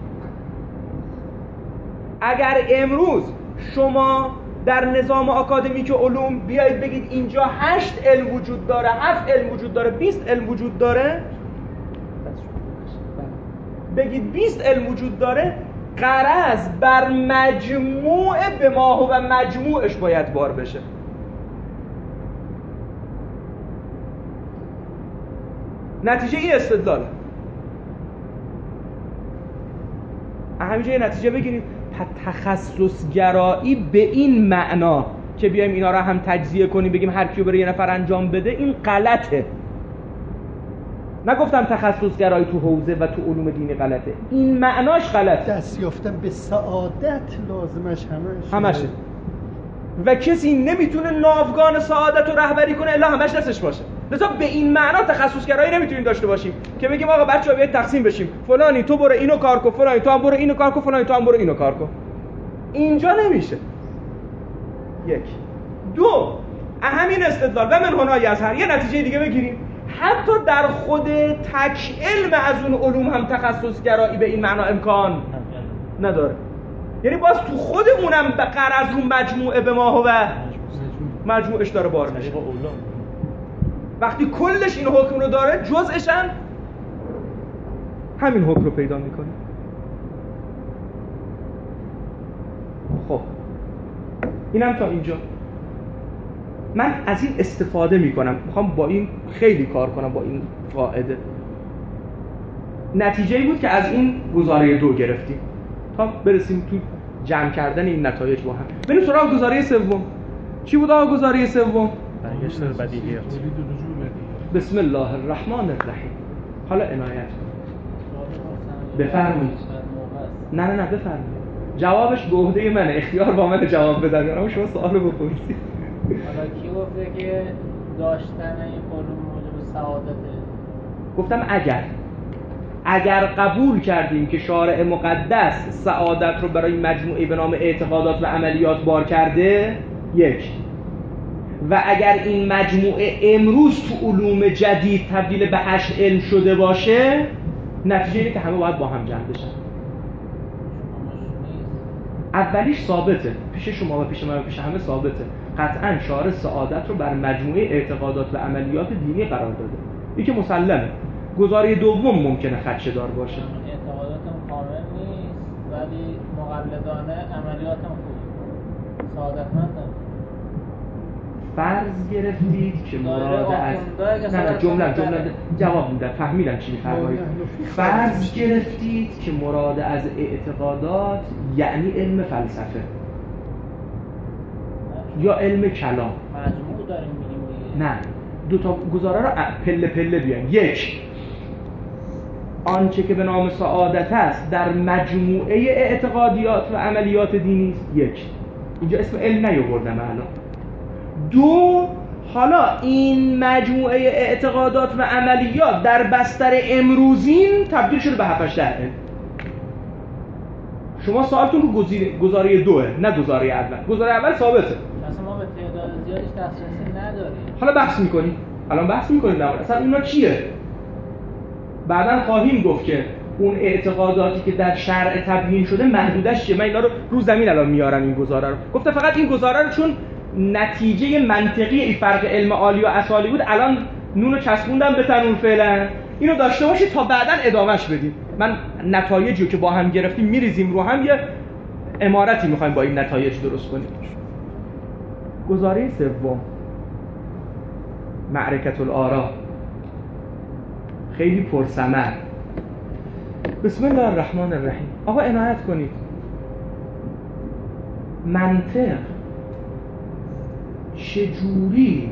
Speaker 1: اگر امروز شما در نظام اکادمیک علوم بیایید بگید اینجا 8 علم وجود داره، 7 علم وجود داره، 20 علم وجود داره، بگید 20 علم وجود داره، غرض بر مجموع به ما و مجموعش باید بار بشه. نتیجه این استدلال. همینجا یه نتیجه بگیریم. تخصصگرایی به این معنا که بیایم اینا رو هم تجزیه کنیم بگیم هر کیو بره یه نفر انجام بده، این غلطه. نگفتم تخصصگرایی تو حوزه و تو علوم دینی غلطه، این معناش غلطه.
Speaker 4: دست یافتن به سعادت لازمش
Speaker 1: همشه و کسی نمیتونه ناوگان سعادت رو رهبری کنه الا همش دستش باشه. لذا به این معنا تخصصگرایی نمیتونیم داشته باشیم که بگیم آقا بچه‌ها بیاید تقسیم بشیم، فلانی تو برو اینو کار کن، فلانی تو هم برو اینو کار کن، فلانی تو هم برو اینو کار کن. اینجا نمیشه. یک. دو، همین استدلال و من هنایی از هر یه نتیجه دیگه بگیریم. حتی در خود تک علم از اون علوم هم تخصصگرایی به این معنا امکان نداره. یعنی باز تو خودمونم به غرض رو مجموعه به ما و مجموعش داره بار میشه. وقتی کلش این حکم رو داره، جزءش هم همین حکم رو پیدا میکنه. خب اینم تا اینجا. من از این استفاده میکنم، میخوام با این خیلی کار کنم، با این قاعده. نتیجه‌ای بود که از این گزاره 2 گرفتیم تا برسیم تو جمع کردن این نتایج با هم. بریم سراغ گزاره 3. چی بود آقا گزاره 3؟
Speaker 5: برگشت به بدیهیات.
Speaker 1: بسم الله الرحمن الرحیم. حالا عنایت بفرمایید. نه بفرمایید. جوابش به عهده منه، اختیار با من جواب بدم. اما شما سوالو بپرسید.
Speaker 3: حالا کی گفته که داشتن این علوم موجب سعادته؟
Speaker 1: گفتم اگر قبول کردیم که شارع مقدس سعادت رو برای مجموعه به نام اعتقادات و عملیات بار کرده، یک، و اگر این مجموعه امروز تو علوم جدید تبدیل به 8 علم شده باشه، نتیجه اینه که همه باید با هم جمع بشن. اولیش ثابته، پیش شما و پیش من و پیش همه ثابته. قطعاً شارع سعادت رو بر مجموعه اعتقادات و عملیات دینی قرار داده. این که مسلمه. گزاره 2 ممکنه خدشه‌دار باشه.
Speaker 3: اعتقاداتم کامل نیست ولی مقلدانه عملیاتم خوب. سعادتمندم.
Speaker 1: فرض گرفتید که مراد از نه جمله جواب میدم، فهمیدم چی می‌فرمایید. فرض گرفتید که مراد از اعتقادات یعنی علم فلسفه یا علم کلام.
Speaker 3: مجموع داریم میگیم.
Speaker 1: نه، 2 تا گزاره رو پله پله بیایم. یک، آنچه که به نام سعادت است در مجموعه اعتقادیات و عملیات دینی است. یک، اینجا اسم علم نیاوردم الان. 2، حالا این مجموعه اعتقادات و عملیات در بستر امروزین تبدیل شده به 7-8 علم. شما سوالتون رو گزاره 2 نه گزاره اول. گزاره اول ثابته.
Speaker 3: اصلا ما به تعداد زیادش دسترسی نداریم.
Speaker 1: حالا بحث میکنیم. الان بحث میکنیم در مورد اصلا اینا چیه. بعداً خواهیم گفت که اون اعتقاداتی که در شرع تبیین شده محدودش چیه. من اینا رو رو زمین الان میارم این گزاره رو. گفتم فقط این گزاره رو چون نتیجه منطقی این فرق علم عالی و اصالی بود، الان نونو چسبوندم به تنور فعلا. اینو داشته باشید تا بعداً ادامهش بدیم. من نتایجی رو که با هم گرفتیم میریزیم رو هم، یه عمارتی میخوایم با این نتایج درست کنیم. گزاره 3، معرکة الآراء، خیلی پرثمر. بسم الله الرحمن الرحیم. آقا عنایت کنید. منطق چجوری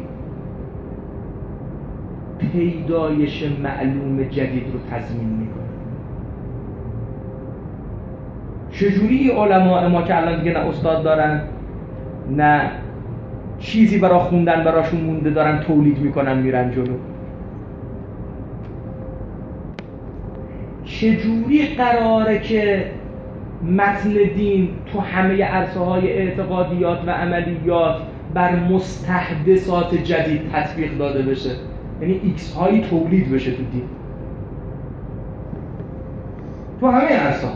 Speaker 1: پیدایش معلوم جدید رو تضمین میکنه؟ چجوری علماء ما که الان دیگه نه استاد دارن نه چیزی برای خوندن براشون مونده دارن تولید میکنن میرن جلو؟ چجوری قراره که متن دین تو همه عرصه‌های اعتقادیات و عملیات بر مستحدثات جدید تطبیق داده بشه؟ یعنی ایکس هایی تولید بشه تو دین، تو همه عرصه‌ها.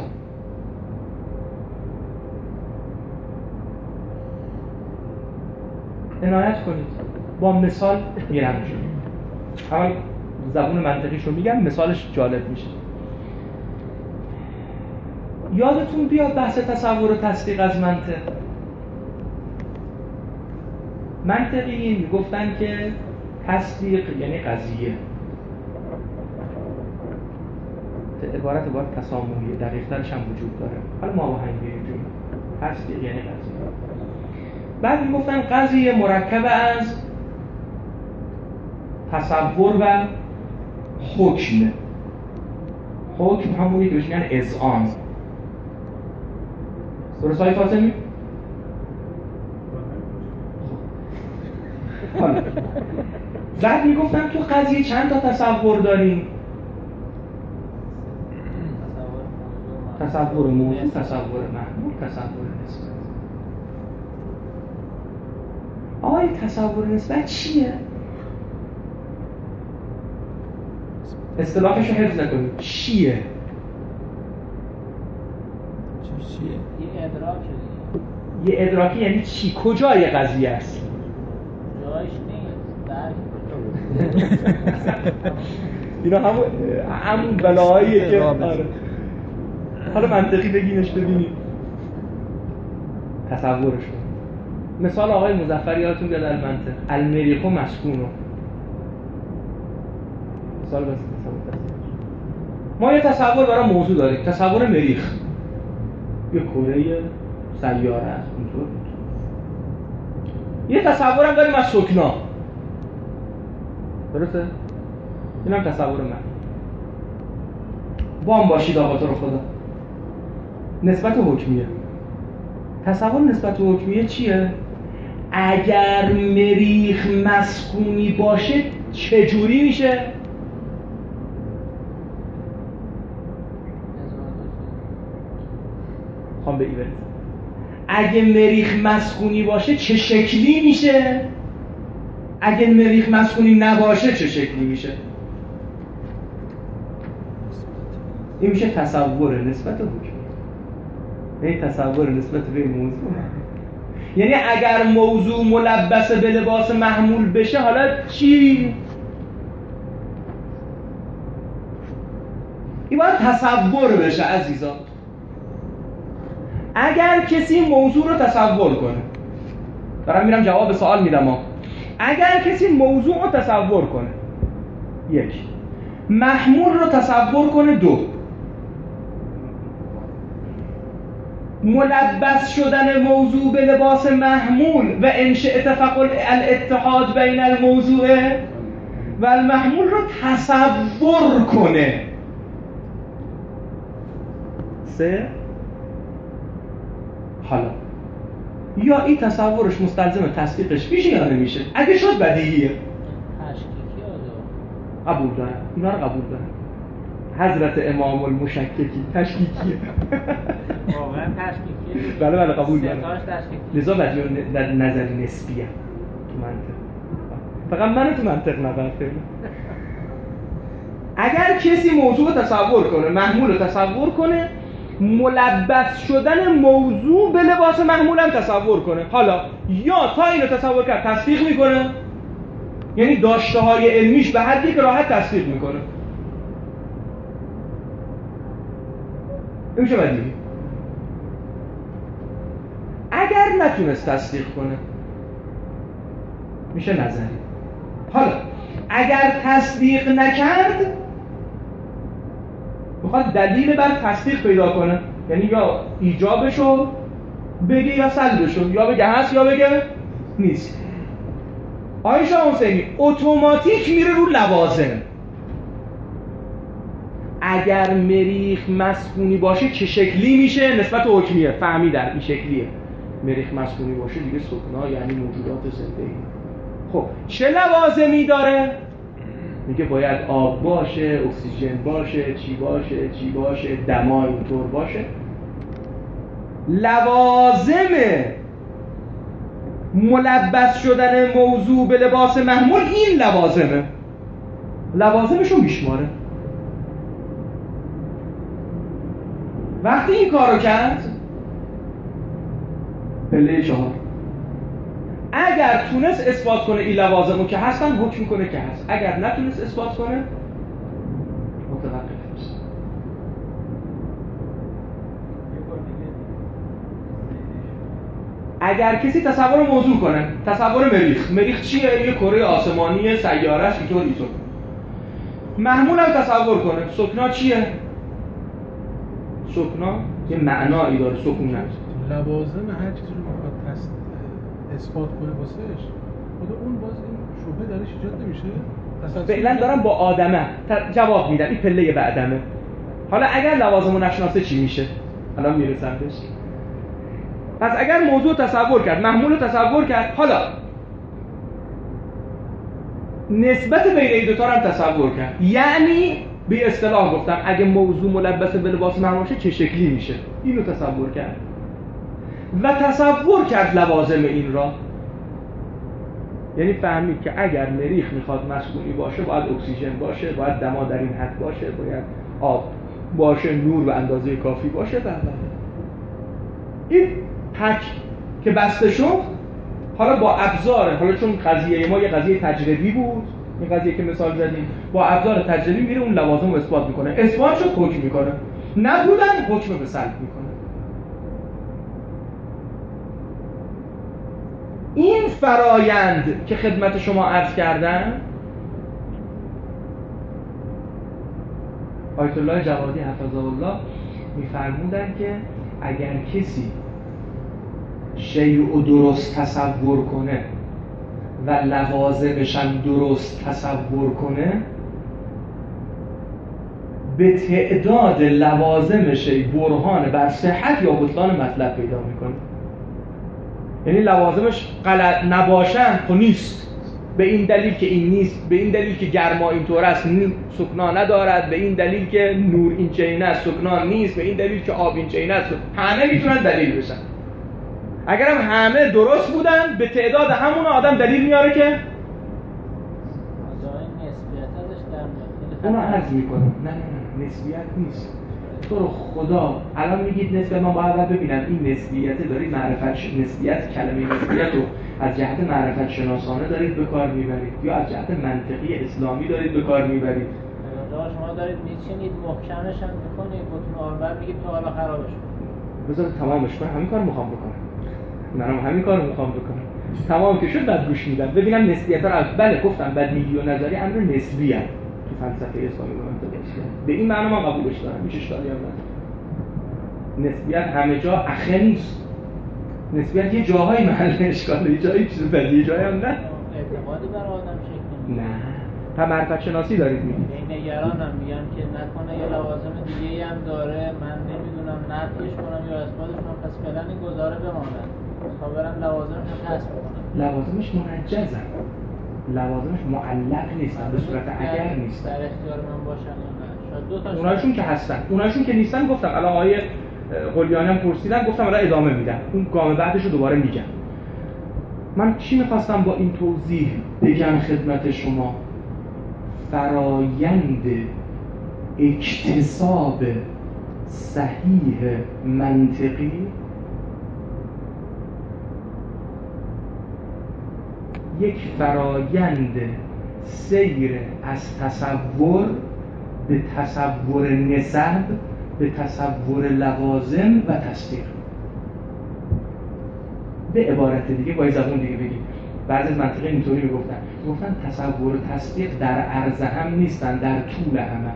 Speaker 1: عنایت کنید، با مثال میرم جلو. اول زبون منطقیش رو میگم، مثالش جالب میشه. یادتون بیاد بحث تصور و تصدیق از منطق. منطقیین گفتن که تصدیق یعنی قضیه، عبارت تسامحی دقیق‌ترش هم وجود داره، حالا ما با هم میگیم جمله تصدیق یعنی قضیه. بعد میگفتن قضیه مرکب از تصور و حکم. حکم همونی که بهش میگن اذعان. درست های فاطمی؟ حالا بعد میگفتم تو قضیه چند تا تصور داریم؟ تصور موضوع، تصور محمول، تصور نسبت. آقای تصور نسبت چیه؟ اصطلاحش رو حفظ نکنید. چیه؟
Speaker 3: یه ادراکه.
Speaker 1: یه ادراکی یعنی چی؟ کجای قضیه است؟
Speaker 3: جایش نیست.
Speaker 1: اینا همون بلاهاییه که حالا منطقی بگینش ببینید تصورش رو. مثال آقای مظفری یادتون بیاد در منطق المریخ و مسکونو. مثال بس تصور. ما یه تصور برای موضوع داریم، تصور مریخ یه کره سیاره است اونطور. یه تصور هم داریم از سکنا، درسته؟ این هم تصور من. با هم باشید آقا تو رو خدا. نسبت حکمیه. تصور نسبت حکمیه چیه؟ اگر مریخ مسکونی باشه چجوری میشه؟ خوام به این برسیم. اگه مریخ مسکونی باشه چه شکلی میشه؟ اگه مریخ مسکونی نباشه چه شکلی میشه؟ این میشه تصور نسبت حکمی. یعنی تصور نسبت به موضوع. یعنی اگر موضوع ملبس به لباس محمول بشه حالا چی؟ این باید تصور بشه عزیزان. اگر کسی موضوع رو تصور کنه، دارم میرم جواب سوال میدم ها. اگر کسی موضوع رو تصور کنه، یک، محمول رو تصور کنه، دو، ملبس شدن موضوع به لباس محمول و انشاء الاتحاد بین الموضوع و المحمول رو تصور کنه، سه، حالا یا این تصورش مستلزم تصدیقش میشه یا نمیشه؟ اگه شد بدیهیه،
Speaker 3: تشکیکی
Speaker 1: قبول دارم، اینا رو قبول دارم. حضرت امام المشککی تشکیکیه.
Speaker 3: واقعا تشکیکیه.
Speaker 1: بله قبول دارم. لذا بدیهی در نظری نسبیه تو منطق. فقط من تو منطق نبرده. اگر کسی موضوع تصور کنه، محمول تصور کنه، ملبس شدن موضوع به لباس محمول هم تصور کنه، حالا یا تا اینو تصور کرد تصدیق میکنه، یعنی داشته های علمیش به حدی که راحت تصدیق میکنه. این میشه بدیهی. اگر نتونست تصدیق کنه میشه نظری. حالا اگر تصدیق نکرد میخواد دلیل بر تصدیق پیدا کنه، یعنی یا ایجابشو بگه یا سلبشو، یا بگه هست یا بگه نیست. آقای شاه حسینی اتوماتیک میره رو لوازم. اگر مریخ مسکونی باشه چه شکلی میشه نسبت حکمیه، فهمیدن این شکلیه. مریخ مسکونی باشه دیگه سکنا یعنی موجودات زنده ای. خب چه لوازمی داره؟ میگه باید آب باشه، اکسیژن باشه، چی باشه، دما اینطور باشه. لوازم ملبس شدن موضوع به لباس محمول این لوازمشو میشماره. وقتی این کارو کرد پله 4 اگر تونست اثبات کنه این لوازمو که هستن حکم کنه که هست، اگر نتونست اثبات کنه متوقف میشه. اگر کسی تصور موضوع کنه، تصور مریخ چیه؟ یه کره آسمانی سیاره‌اش اینطوری محمول هم تصور کنه. سکنا چیه؟ سکنا یه معنایی داره، سکونت.
Speaker 2: لوازم هر چیزی رو میخواد اثبات کنه واسش، خود اون باز این شبهه درش ایجاد نمیشه.
Speaker 1: فعلا دارم با آدمه جواب میدم، این پله بعدمه. حالا اگر لوازمو نشناسه چی میشه؟ الان میرسم بهش. پس اگر موضوع تصور کرد، محمول تصور کرد، حالا نسبت بین این دوتا رو هم تصور کرد. یعنی به اصطلاح گفتم اگه موضوع ملبس به لباس محمول باشه چه شکلی میشه؟ اینو تصور کرد و تصور کرد لوازم این را. یعنی فهمید که اگر مریخ میخواد مسکونی باشه باید اکسیژن باشه، باید دما در این حد باشه، باید آب باشه، نور به اندازه کافی باشه. این تک که بسته شد حالا با ابزار، حالا چون قضیه ما یه قضیه تجربی بود، این قضیه که مثال زدیم، با ابزار تجربی میره اون لوازم رو اثبات میکنه. اثبات شد حکم میکنه، نبودن حکم به سلب میکنه. این فرایند که خدمت شما عرض کردم، آیت الله جوادی حفظه الله میفرمودن که اگر کسی شیء درست تصور کنه و لوازمش هم درست تصور کنه، به تعداد لوازمش برهان بر صحت یا بطلان مطلب پیدا میکنه. یعنی لوازمش غلط نباشن خب نیست، به این دلیل که این نیست، به این دلیل که گرما اینطور است سکنا ندارد، به این دلیل که نور این چنین است سکنا نیست، به این دلیل که آب این چنین است. همه میتونن دلیل بشن. اگرم همه درست بودن به تعداد همون آدم دلیل میاره که اونو عرض میکنم. نه نسبیت نیست. تو رو خدا الان میگید نسبت، من باید ببینم این نسبیت دارید نسبیت، کلمه نسبیت رو از جهت معرفت شناسانه دارید به کار میبرید یا از جهت منطقی اسلامی دارید به کار میبرید؟
Speaker 3: شما دارید میچینید محکمش هم میکنید بتون آنور میگید تا حالا خرابش کنید.
Speaker 1: بذار تمامش کنم، همین کار میخوام بکنم. منم همین کارو میخوام بکنم. تمام که شد بعد گوش میدم ببینم نسبیت ها رو. بله گفتم بدیهی و نظری امر نسبی هست تو فلسفه اسلامی و منطق اسلامی. به این معنی من قبولش دارم، هیچ اشکالی هم نداره. نسبیت همه جا اخه نیست. نسبیت یه جاهای محل اشکاله، یه جایی چیز بدیهی، جایی هم نه.
Speaker 3: اعتقادی بر آدم شکل
Speaker 1: نه. تا معرفت شناسی دارید میگید.
Speaker 3: نگرانم میگن که نکنه یه لوازم دیگه‌ای هم داره، من نمیدونم نفیش کنم یا اثباتش کنم، پس فعلا این گزاره بمونه تا برم لوازمش رو حذف کنم.
Speaker 1: لوازمش منجزن، لوازمش معلق نیستن، به صورت اگر نیستن.
Speaker 3: در اختیار من باشن یا نه. شاید دو تا
Speaker 1: اونایشون که هستن، اونایشون که نیستن گفتم الان آقای قلیانی هم پرسیدن، گفتم الان ادامه میدم. اون گام بعدش رو دوباره میگم. من چی میخواستم با این توضیح بگم خدمت شما؟ فرایند اکتساب صحیح منطقی یک فرایند سیر از تصور به تصور نسب به تصور لوازم و تصدیق. به عبارت دیگه با زبون دیگه بگیم، بعضی از منطقه اینطوری میگفتن تصور و تصدیق در عرض هم نیستن، در طول همه.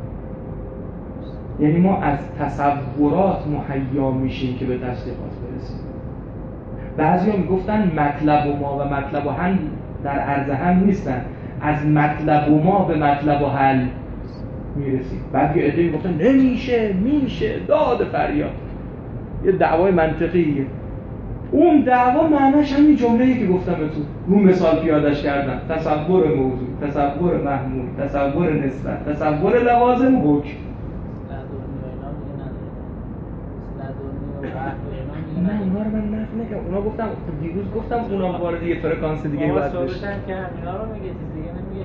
Speaker 1: یعنی ما از تصورات مهیا میشیم که به تصدیقات برسیم. بعضیا میگفتن مطلب و ما و مطلب و حل در عرض هم نیستن، از مطلب و ما به مطلب و حل میرسید. بعد یه عده‌ای گفتن نمیشه، میشه، داد فریاد. یه دعوای منطقیه. اون دعوا معناش همین جمله‌ای که گفتم بهتون، رو مثال پیاده‌اش کردم. تصور موضوع، تصور محمول، تصور نسبت، تصور لوازم حکم. نه اونا رو من نفی نکردم. اونا گفتم دیروز گفتم اونا وارد یه فرکانس دیگه باید بشه.
Speaker 3: که همینا رو میگه، چیز دیگه نمیگه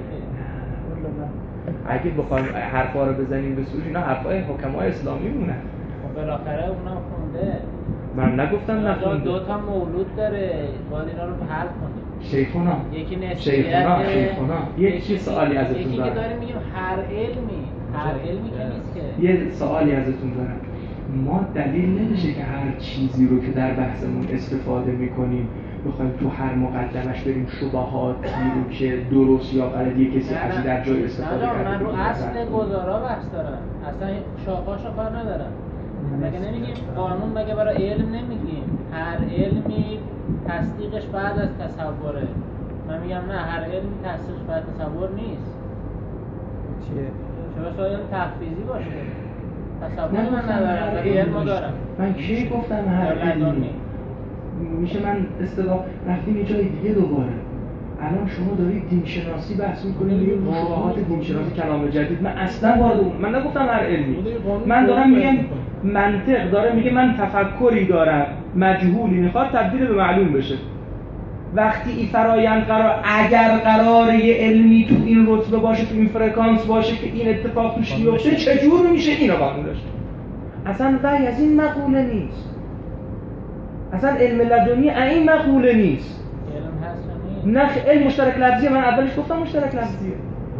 Speaker 3: که.
Speaker 1: اگه بخوایم حرفا رو بزنیم به سوش، اینا حرفای حکمای اسلامی مونه.
Speaker 3: خب بالاخره اونا خونده.
Speaker 1: من نگفتم نخونده.
Speaker 3: دو تا مولود داره، باید اینا رو حل کنیم.
Speaker 1: شیخونا
Speaker 3: یکی نسبیت،
Speaker 1: شیخونا یه چیز سوالی ازتون دارم.
Speaker 3: یکی که داریم میگیم هر علمی که نیست که.
Speaker 1: یه سوالی ازتون دارم. ما دلیل نمیشه که هر چیزی رو که در بحثمون استفاده میکنیم بخوایم تو هر مقدمش بریم شبهاتی رو که درست یا غلط یه کسی از در جای استفاده کرده.
Speaker 3: من رو اصل گزارا بحث دارم، اصلا شاخاشو کار ندارم. مگه نمیگیم قانون، مگه برای علم نمیگیم هر علمی تصدیقش بعد از تصوره؟ من میگم نه، هر علمی تصدیقش بعد تصور نیست.
Speaker 1: چیه؟
Speaker 3: شاید تحفیزی باشه. تصور من ندارم ولی علمو دارم.
Speaker 1: من کی گفتم هر علمی؟ میشه من اصطلاح رفتیم یه جای دیگه دوباره. الان شما دارید دین شناسی بحث میکنید، میگید شبهات دین شناسی کلام جدید. من اصلا وارد اون من نگفتم هر علمی. من دارم میگم منطق داره میگه من تفکری دارم مجهولی میخواد تبدیل به معلوم بشه. وقتی این فرایند اگر قراره یه علمی تو این رتبه باشه، تو این فرکانس باشه که این اتفاق توش بیفته، چجور میشه اینو قانون داشت؟ اصلا وحی از این مقوله نیست. اصلا علم لدنی این مقوله نیست.
Speaker 3: علم هست یا
Speaker 1: نه علم مشترک لفظیه. من اولش گفتم مشترک لفظیه.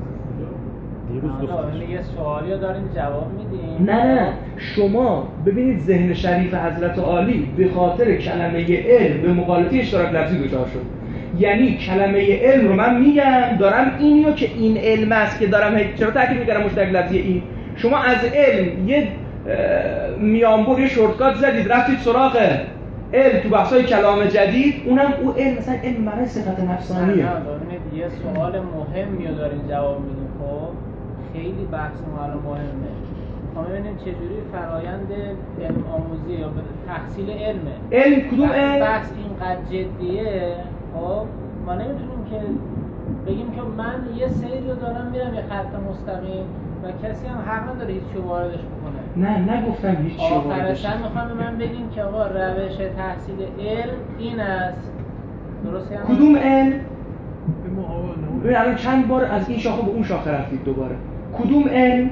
Speaker 5: دیروز گفتم
Speaker 3: یه سوالی رو داریم جواب میدیم.
Speaker 1: نه شما ببینید ذهن شریف حضرت عالی به خاطر کلمه علم به مقالطه اشتراک لفظی دچار شد. یعنی کلمه علم رو من میگم دارم اینو که این علم است که دارم چرا تاکید میکردم مشترک لفظی این. شما از علم یه میانبر یه شورتکات زدید رفتید سراغ علم تو بحثای کلام جدید، اونم او علم مثلا علم معنی صفت نفسانیه.
Speaker 3: نه یه سوال مهمی رو داریم جواب میدیم. خب خیلی بحث ما الان مهمه. ما ببینیم چجوری فرایند علم آموزی یا تحصیل علمه.
Speaker 1: علم کدوم علم؟
Speaker 3: بحث اینقدر جدیه. خب ما نمیتونیم که بگیم که من یه سری رو دارم میرم یه خط مستقیم و کسی هم حق نداره هیچ چیو واردش بکنه.
Speaker 1: نه نگفتم هیچ چیو
Speaker 3: واردش. آخرش میخوام به من بگیم که آقا روش تحصیل علم این است. درسته؟
Speaker 1: کدوم علم؟
Speaker 2: به معاونه.
Speaker 1: ببین الان چند بار از این شاخه به اون شاخه رفتید دوباره. کدوم علم؟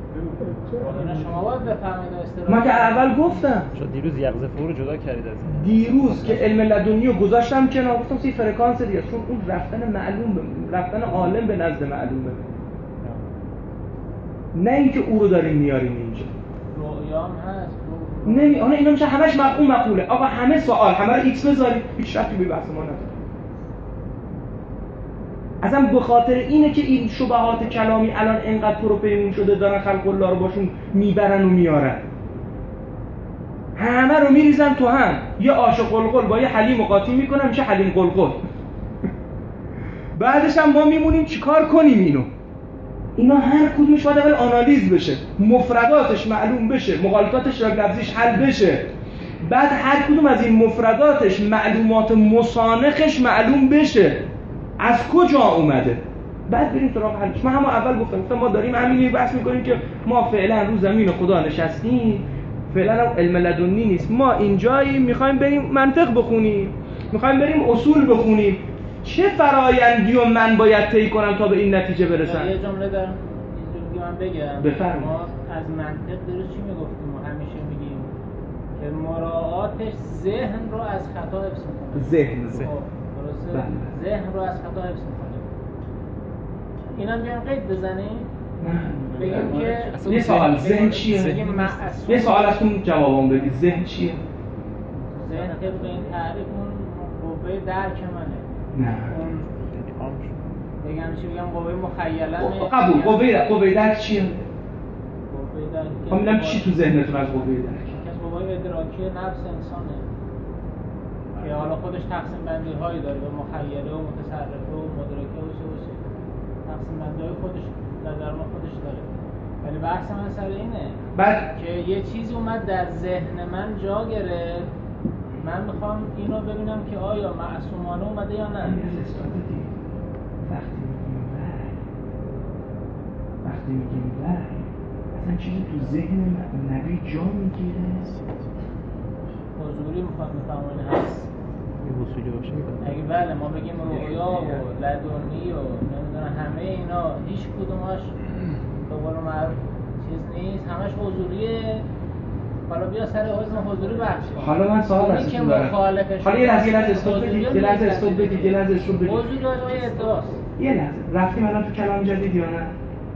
Speaker 3: شما باید بفهمید اصطلاح.
Speaker 1: من که اول گفتم.
Speaker 5: شد دیروز یغزه فور جدا کردید از این.
Speaker 1: دیروز که علم لدنی رو گذاشتم کنار، گفتم سی فرکانس دیگه، چون اون رفتن معلوم رفتن عالم به نزد معلومه. نه اینکه او رو داریم میاریم اینجا.
Speaker 3: رویام هست.
Speaker 1: اینا میشه همش مفهوم مقوله. آقا همه سوال، همه رو ایکس بذارید، هیچ ربطی به بحث ما نداره. اصلا به خاطر اینه که این شبهات کلامی الان انقدر پروپیمون شده دارن خلق الله رو باشون میبرن و میارن. همه رو میریزن تو هم. یه آش قلقل با یه حلیم قاطی میکنن میشه حلیم قلقل. بعدش هم ما میمونیم چیکار کنیم اینو؟ اینا هر کدومش باید اول آنالیز بشه، مفرداتش معلوم بشه، مغالطاتش را لفظیش حل بشه. بعد هر کدوم از این مفرداتش معلومات مسانخش معلوم بشه، از کجا اومده، بعد بریم سراغ حلش. من همون اول گفتم ما داریم همینی بحث میکنیم که ما فعلا رو زمین خدا نشستیم، فعلا علم لدنی نیست، ما اینجایی میخوایم بریم منطق بخونیم، میخوایم بریم اصول بخونیم. چه فرایندی و من باید طی کنم تا به این نتیجه برسم؟
Speaker 3: یه جمله دارم اینجوری من بگم.
Speaker 1: بفرمایید.
Speaker 3: ما از منطق درست چی میگفتیم؟ ما همیشه میگیم که مراعاتش ذهن رو از خطا حفظ میکنه.
Speaker 1: ذهن
Speaker 3: درسته؟ ذهن رو از خطا حفظ میکنه. اینا میگم قید بزنیم. بگیم که
Speaker 1: یه سوال ذهن چیه؟ یه سوال ازتون جوابم بدید. ذهن چیه؟
Speaker 3: ذهن طبق این تعریف اون قوه درک منه.
Speaker 1: نه.
Speaker 3: بگم قوه مخیلمه.
Speaker 1: قبول. قوه درک چیه؟
Speaker 3: قوه درک.
Speaker 1: میگم چی تو ذهنتون از قوه درک؟
Speaker 3: که قوه ادراکی نفس انسانه. که حالا خودش تقسیم بندی هایی داره به مخیله و متصرفه و مدرکه و چه تقسیم بندی های خودش در درون خودش داره. ولی بحث من سر اینه
Speaker 1: بعد
Speaker 3: که یه چیزی اومد در ذهن من جا گرفت، من میخوام اینو ببینم که آیا معصومانه اومده یا نه.
Speaker 1: وقتی میگیم وحی اصلا چیزی تو ذهن نبی جا میگیره،
Speaker 3: حضوری میخوام بفهمونی هست
Speaker 5: یه وصولی باشه
Speaker 3: اگه بله ما بگیم رویا و لدنی و نمیدونم همه اینا هیچ کدومش به قول معروف چیز نیست، همش حضوریه. حالا بیا سر حضور حضوری بخشی.
Speaker 1: حالا من سوال ازت دارم. حالا یه لحظه استوب بدید، یه لحظه استوب بدید.
Speaker 3: حضوری های ادعاست.
Speaker 1: یه لحظه رفتیم الان تو کلام جدید یا نه؟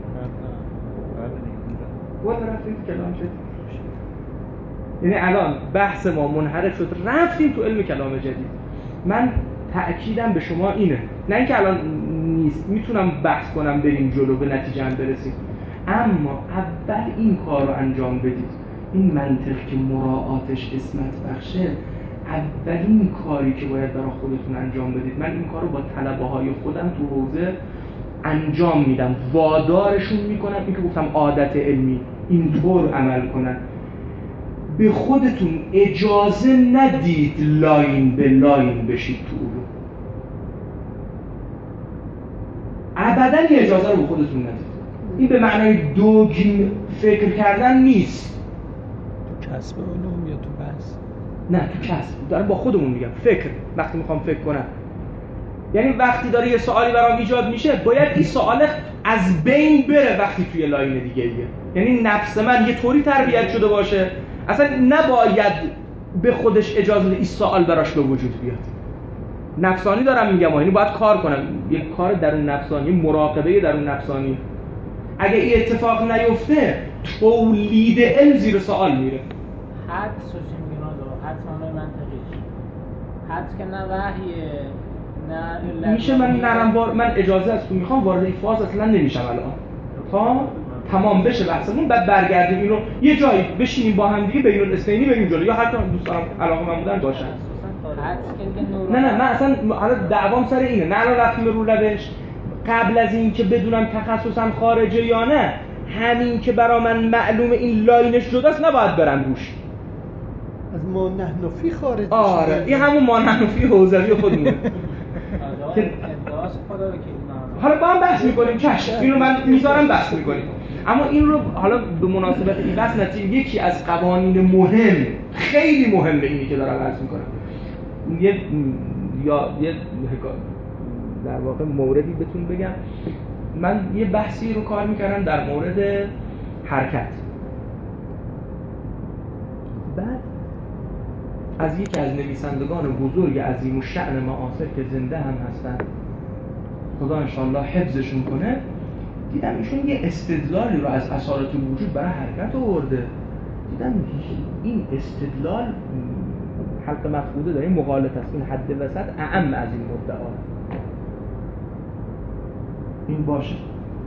Speaker 1: والا رفتیم تو کلام جدید. یعنی الان بحث ما منحرف شد رفتیم تو علم کلام جدید. من تأکیدم به شما اینه، نه اینکه الان نیست، میتونم بحث کنم بریم جلو به نتیجه هم برسیم، اما اول این کار رو انجام بدید. این منطق که مراعاتش اسمت بخشه اولین کاری که باید برای خودتون انجام بدید. من این کار رو با طلبه های خودم تو حوزه انجام میدم، وادارشون میکنم، این که گفتم عادت علمی اینطور عمل کنن. به خودتون اجازه ندید لاین به لاین بشید تو علوم، ابداً اجازه رو به خودتون ندید. این به معنای دوگم فکر کردن نیست.
Speaker 4: تو کسب علوم یا تو بحث؟
Speaker 1: نه تو کسب، دارم با خودمون میگم فکر. وقتی میخوام فکر کنم، یعنی وقتی داره یه سوالی برام ایجاد میشه باید این سوال از بین بره وقتی توی لاین دیگه ایه. یعنی نفس من یه طوری تربیت شده باشه اصلا نباید به خودش اجازه این سوال براش به وجود بیاد. نفسانی دارم میگم، یعنی باید کار کنم، یه کار درون نفسانی، مراقبه درون نفسانی. اگه این اتفاق نیفته تولید علم زیر سوال میره.
Speaker 3: حدس رو چی میگن آدم؟ حدس معنای منطقیش حدس که نه وحیه نه
Speaker 1: میشه من نرم من اجازه از تو میخوام وارد این فاز اصلا نمیشم الان تا تمام بشه بحثمون، بعد برگردیم اینو یه جایی بشینیم با هم دیگه بین الاثنینی بریم جلو، یا هر کدوم دوستان علاقه من بودن باشن. نه من اصلا حالا دعوام سر اینه، نه الان رفتیم رو روش. قبل از این که بدونم تخصصم خارجه یا نه، همین که برا من معلوم این لاینش جداست نباید برم روش.
Speaker 4: از ما نحنفی خارج
Speaker 1: آره این همون ما نحنفی حوزوی خودمونه. حالا با هم بحث میکنیم، چشم اینو من میذارم بحث میکنیم، اما این رو حالا به مناسبت این بحث نتیجه یکی از قوانین مهم، خیلی مهمه اینی که دارم عرض میکنم. یه در واقع موردی بهتون بگم، من یه بحثی رو کار میکردم در مورد حرکت. بعد از یکی از نویسندگان بزرگ عظیم الشأن معاصر که زنده هم هستن، خدا انشاءالله حفظشون کنه، دیدم ایشون یه استدلالی رو از اصالت الوجود برای حرکت آورده. دیدم این استدلال حلقه مفقوده داره، این مغالطه است، این حد وسط اعم از این مدعا. این باشه.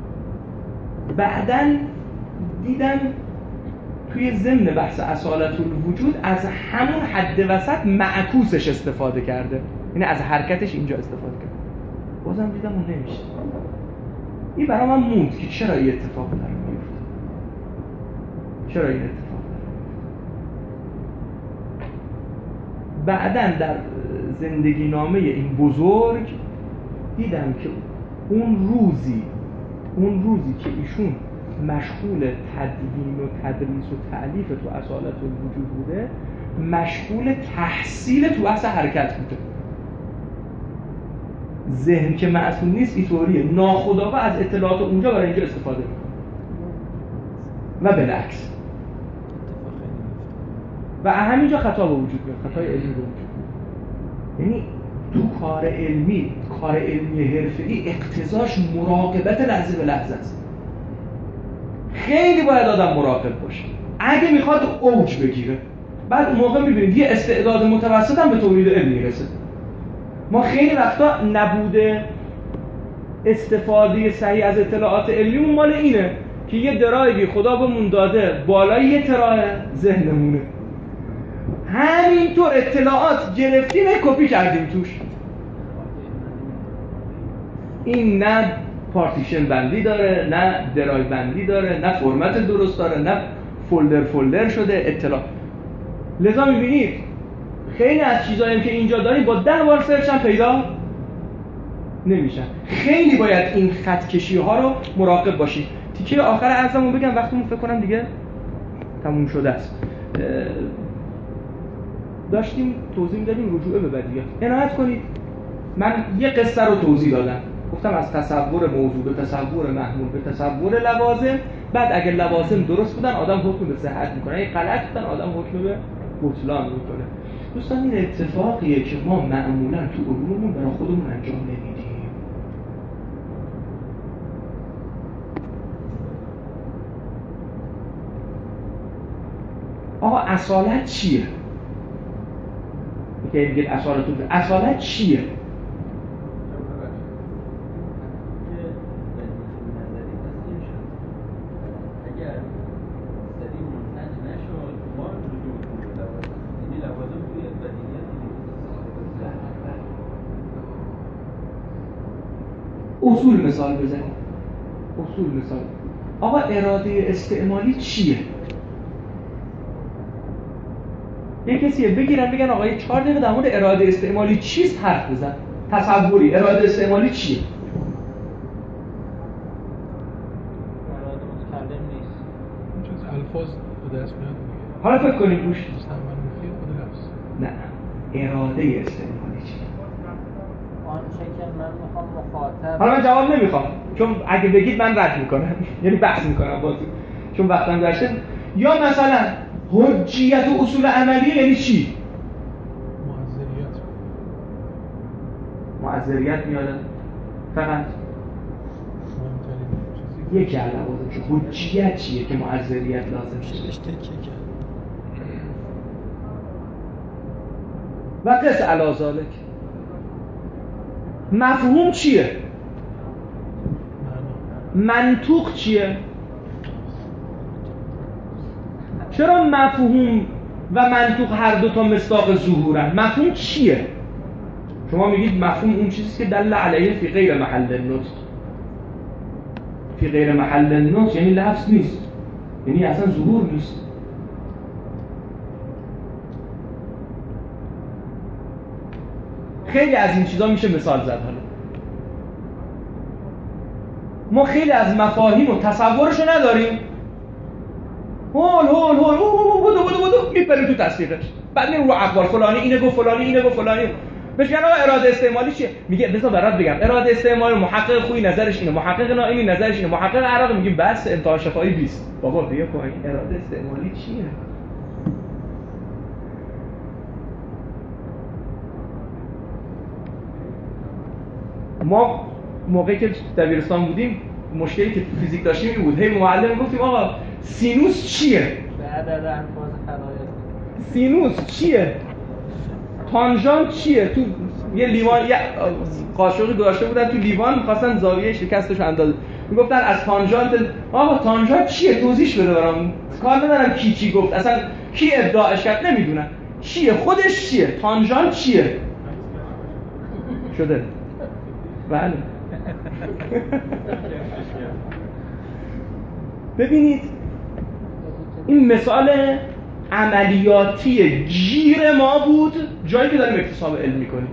Speaker 1: بعدن دیدم توی ضمن بحث اصالت الوجود از همون حد وسط معکوسش استفاده کرده، یعنی از حرکتش اینجا استفاده کرده. بازم دیدم اون نمیشه. این برای من موند که چرا این اتفاق داره میفته، چرا این اتفاق داره. بعدن در زندگی نامه این بزرگ دیدم که اون روزی که ایشون مشغول تدوین و تدریس و تألیف تو اصالت الوجود بوده، مشغول تحصیل تو بحث حرکت بوده. ذهن که معصوم نیست اینطوریه، ناخودآگاه از اطلاعات اونجا برای اینجا استفاده میکنه و بالعکس. و همینجا خطا به وجود میاد، خطای علمی به وجود میاد. یعنی تو کار علمی حرفه‌ای اقتضاش مراقبت لحظه به لحظه است. خیلی باید آدم مراقب باشه اگه میخواد اوج بگیره. بعد اون موقع میبینید یه استعداد متوسط هم به تولید علم میرسه. ما خیلی وقتا نبوده استفاده صحیح از اطلاعات علمی مال اینه که یه درایوی خدا بهمون داده بالای یه تراه ذهنمونه، همینطور اطلاعات گرفتیم کپی کردیم توش. این نه پارتیشن بندی داره، نه درایو بندی داره، نه فرمت درست داره، نه فولدر شده اطلاع. لذا میبینید خیلی از چیزایی که اینجا داریم با 10 بار سرچ هم پیدا نمیشن. خیلی باید این خط کشی ها رو مراقب باشید. تیکه آخر عرضمون بگم، وقتمون فکر کنم دیگه تموم شده است. داشتیم توضیح میدادیم رجوع به بدیهیات. عنایت کنید من یه قصه رو توضیح دادم، گفتم از تصور موضوع به تصور محمول به تصور لوازم. بعد اگر لوازم درست بودن آدم حکم به صحت میکنه، اگه غلط بودن آدم حکم به بطلان میکنه. دوستان این اتفاقیه که ما معمولا تو علوممون برای خودمون انجام نمیدیم. آقا اصالت چیه؟ میگه اصالت چیه؟ اصول مثال بزنیم. آقا اراده استعمالی چیه؟ یه کسیه بگیرن آقا یه 4 دقیقه در مورد اراده استعمالی چیست حرف بزن. تصوری اراده استعمالی چیه؟
Speaker 3: اراده متکلم نیست.
Speaker 2: اون چیز الفاظ به دست میاد دیگه.
Speaker 1: حالا فکر کنیم روش. نه اراده استعمالی چیه؟
Speaker 3: آنچه که من میخوام مخاطب.
Speaker 1: حالا من جواب نمیخوام چون اگه بگید من رد میکنم یعنی بحث میکنم بازی چون وقتم گذشته. یا مثلا حجیت و اصول عملی یعنی چی؟ معذریت میاد فقط یکی علاوه چه حجیت چیه که معذریت لازم شده و قص علی ذالک. مفهوم چیه؟ منطوق چیه؟ چرا مفهوم و منطوق هر دو تا مصداق ظهورن؟ مفهوم چیه؟ شما میگید مفهوم اون چیزی که دل علیه فی غیر محل النطق. فی غیر محل النطق یعنی لفظ نیست، یعنی اصلا ظهور نیست. خیلی از این چیزا میشه مثال زد. حالا ما خیلی از مفاهیم و تصورشو نداریم، هول بودو میپریم تو تصدیقش. بعد میریم رو اقوال فلانی اینه گفت فلانی بهش میگن آقا اراده استعمالی چیه؟ میگه بذار برات بگم اراده استعمالی محقق خویی نظرش اینه، محقق نائینی نظرش اینه، محقق عراقی میگیم بس انتهای شفاهی 20. بابا بیا پایین اراده استعمالی چیه؟ ما موقعی که دبیرستان بودیم مشکلی که فیزیک داشتیم این بود، هی معلم گفتیم آقا سینوس چیه؟
Speaker 3: بعد از انفاز خلایق
Speaker 1: سینوس چیه؟ تانژانت چیه؟ تو یه لیوان یه قاشقی گذاشته بودن تو لیوان می‌خواستن زاویه شکستش اندازه. میگفتن از تانژانت آقا تانژانت چیه؟ توضیحش بده برام. کار ندارم کی گفت، اصلا کی ادعاش کرد نمیدونم. چیه؟ خودش چیه؟ تانژانت چیه؟ شده. بله. ببینید این مثال عملیاتی گیر ما بود جایی که داریم اکتساب علم میکنیم.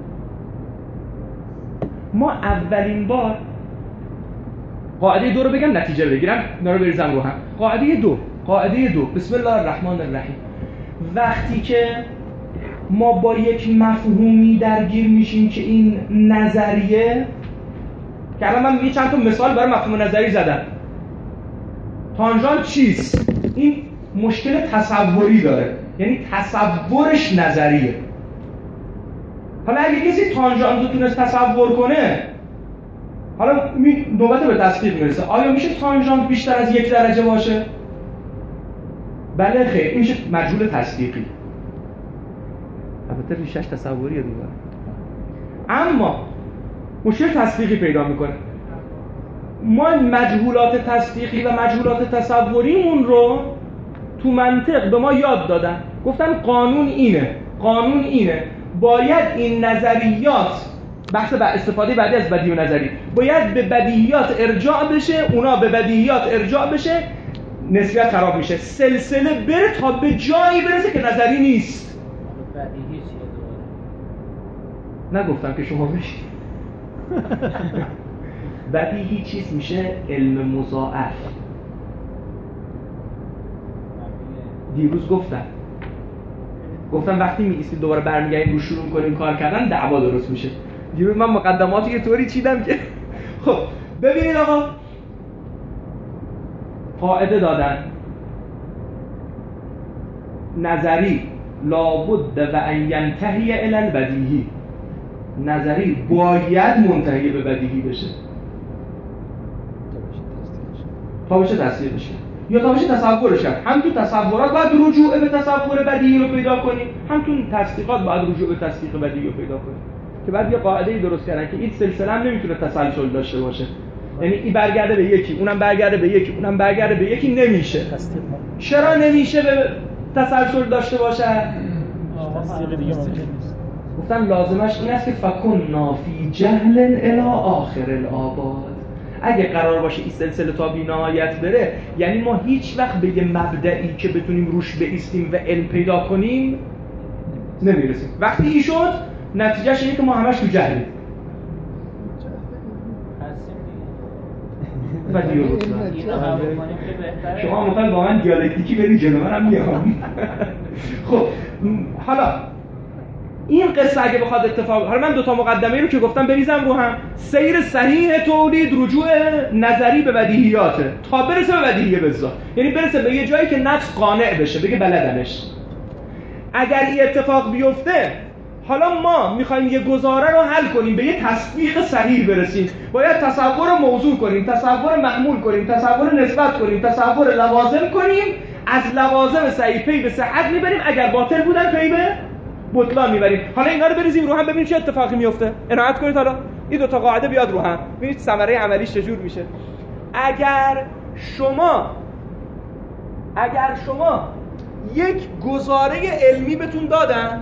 Speaker 1: ما اولین بار قاعده 2 رو بگم نتیجه بگیرم، اینا رو بریزم رو هم. قاعده دو بسم الله الرحمن الرحیم. وقتی که ما با یک مفهومی درگیر میشیم که این نظریه که الان من یه چند تا مثال برای مفهوم نظری زدم. تانژانت چیست؟ این مشکل تصوری داره، یعنی تصورش نظریه. حالا اگه کسی تانژانت رو تونست تصور کنه، حالا نوبت به تصدیق میرسه. آیا میشه تانژانت بیشتر از 1 درجه باشه؟ بله خیر، این میشه مجهول تصدیقی. البته ریشش تصوریه دوباره. اما مشکل تصدیقی پیدا میکنه. ما مجهولات تصدیقی و مجهولات تصوریمون رو تو منطق به ما یاد دادن، گفتن قانون اینه باید این نظریات بحث استفاده بعدی از بدیهی و نظری، باید به بدیهیات ارجاع بشه، اونا به بدیهیات ارجاع بشه، نسبیت خراب میشه، سلسله بره تا به جایی برسه که نظری نیست.
Speaker 3: بدیهی چیه دوباره؟
Speaker 1: نگفتم که شما بشید. بدیهی چیز میشه علم مضاعف. دیروز گفتم وقتی می‌ایستید دوباره برمیگردید رو شروع کنیم کار کردن، دعوا درست میشه. دیروز من مقدماتی یه طوری چیدم که خب ببینید آقا، قاعده دادن نظری لابد و ان ینتهی الی البدیهی، نظری باید منتهی به بدیهی بشه تا بشه تصدیق بشه یا تا بشه تصورش کرد. هم تو تصورات باید رجوع به تصور بدیهی رو پیدا کنیم، هم تو تصدیقات باید رجوع به تصدیق بدیهی رو پیدا کنیم. که بعد یه قاعده‌ای درست کردن که این سلسله هم نمیتونه تسلسل داشته باشه، یعنی این برگرده به یکی، اونم برگرده به یکی، اونم برگرده به یکی، نمیشه. چرا نمیشه به تسلسل داشته باشه؟
Speaker 5: تصدیق دیگه ممکن نیست.
Speaker 1: گفتن لازمش این است که فکن نافی جهل الی آخر الآباد. اگه قرار باشه این سلسله تا بی‌نهایت بره، یعنی ما هیچ وقت به یه مبدئی که بتونیم روش بایستیم و علم پیدا کنیم نمیرسیم. وقتی این شد نتیجهش اینه که ما همش تو جهلیم. و شما مثلا با من دیالکتیکی برید جلو، منم میام. خب حالا این قصه اگه بخواد اتفاق، حالا من 2 مقدمه رو که گفتم بریزم رو هم. سیر صحیح تولید رجوع نظری به بدیهیاته تا برسه به بدیهیه بالذات، یعنی برسه به یه جایی که نفس قانع بشه، بگه بلدنش. اگر این اتفاق بیفته، حالا ما میخوایم یه گزاره رو حل کنیم، به یه تصدیق صحیح برسیم، باید تصور موضوع کنیم، تصور محمول کنیم، تصور نسبت کنیم، تصور لوازم کنیم. از لوازم صحیح پی به صحت میبریم، اگر باطل بودن پی به بطلان میبریم. حالا اینا رو بریزیم رو هم ببینید چه اتفاقی میفته. عنایت کنید حالا این 2 قاعده بیاد رو هم، ببینید ثمره عملیش چجور میشه. اگر شما یک گزاره علمی بهتون دادن،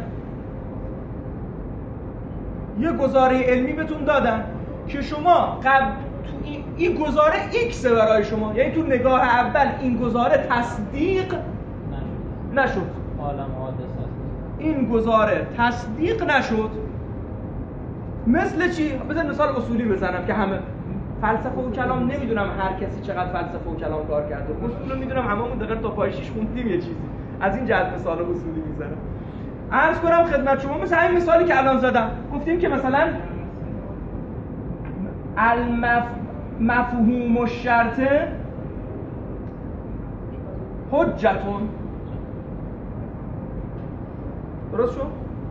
Speaker 1: که شما تو این گزاره ایکس برای شما، یعنی تو نگاه اول این گزاره تصدیق نشد،
Speaker 3: عالم حادثه
Speaker 1: این گزاره تصدیق نشد. مثل چی؟ بذار مثال اصولی بزنم که همه فلسفه و کلام، نمیدونم هر کسی چقدر فلسفه و کلام کار کرده، اصول رو میدونم هممون دقیقاً تا پایشیش خوندیم یه چیزی، از این جهت مثال اصولی میزنم. عرض کنم خدمت شما مثلا این مثالی که الان زدم، گفتیم که مثلا مفهوم الشرط حجتون، درست شد؟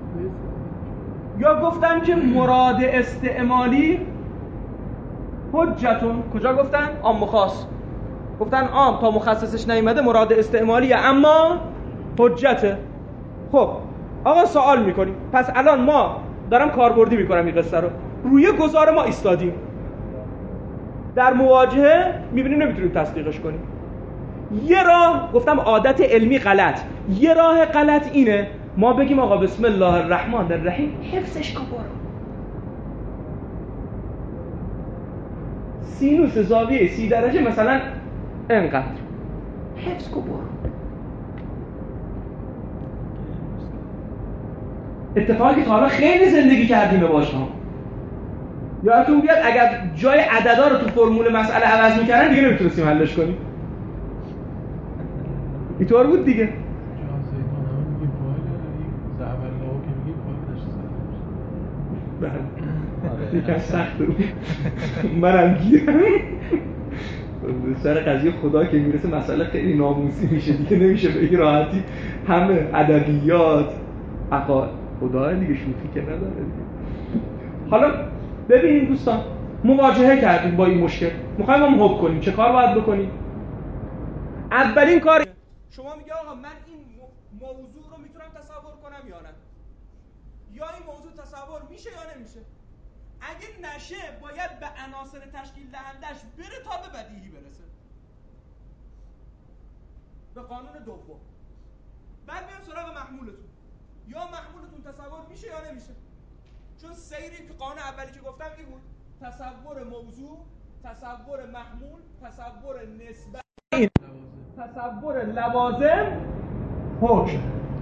Speaker 1: یا گفتن که مراد استعمالی حجتون، کجا گفتن؟ عام و خاص. گفتن عام تا مخصصش نیومده مراد استعمالیه، اما حجته. خب آقا سوال میکنیم، پس الان ما دارم کاربردی میکنم این قصه رو، روی گزاره ما ایستادیم، در مواجهه میبینیم نمیتونیم تصدیقش کنیم. یه راه، گفتم عادت علمی غلط، یه راه غلط اینه ما بگیم آقا بسم الله الرحمن الرحیم حفظش کن برو، سینوس زاویه 30 درجه مثلا انقدر، حفظ کن برو. اتفاقی که تا حالا خیلی زندگی کردیم باش ها. یادتون بیاد اگر جای عددا رو تو فرمول مسئله عوض می‌کردن دیگه نمیتونستیم حلش کنیم. اینطور بود دیگه. یکم سخت بود. منم گیرم سر قضیه خدا که میرسه مسئله خیلی ناموسی میشه دیگه، نمیشه به این راحتی همه ادبیات عقاید خدا دیگه شوخی که نداره دیگه. حالا ببینید دوستان، مواجهه کردیم با این مشکل، میخوایم هم حل کنیم، چه کار باید بکنیم؟ اولین کار شما میگه آقا من این موضوع رو میتونم تصور کنم یا نه، یا این موضوع تصور میشه یا نمیشه. اگه نشه باید به عناصر تشکیل دهندش بره تا به بدیهی برسه، به قانون دوم. بعد میام سراغ محمولتون، یا محمولتون تصور میشه یا نمیشه.
Speaker 6: چون سیری که قانون اولی که گفتم این بود، تصور موضوع، تصور محمول، تصور نسبت، تصور لوازم، حکم.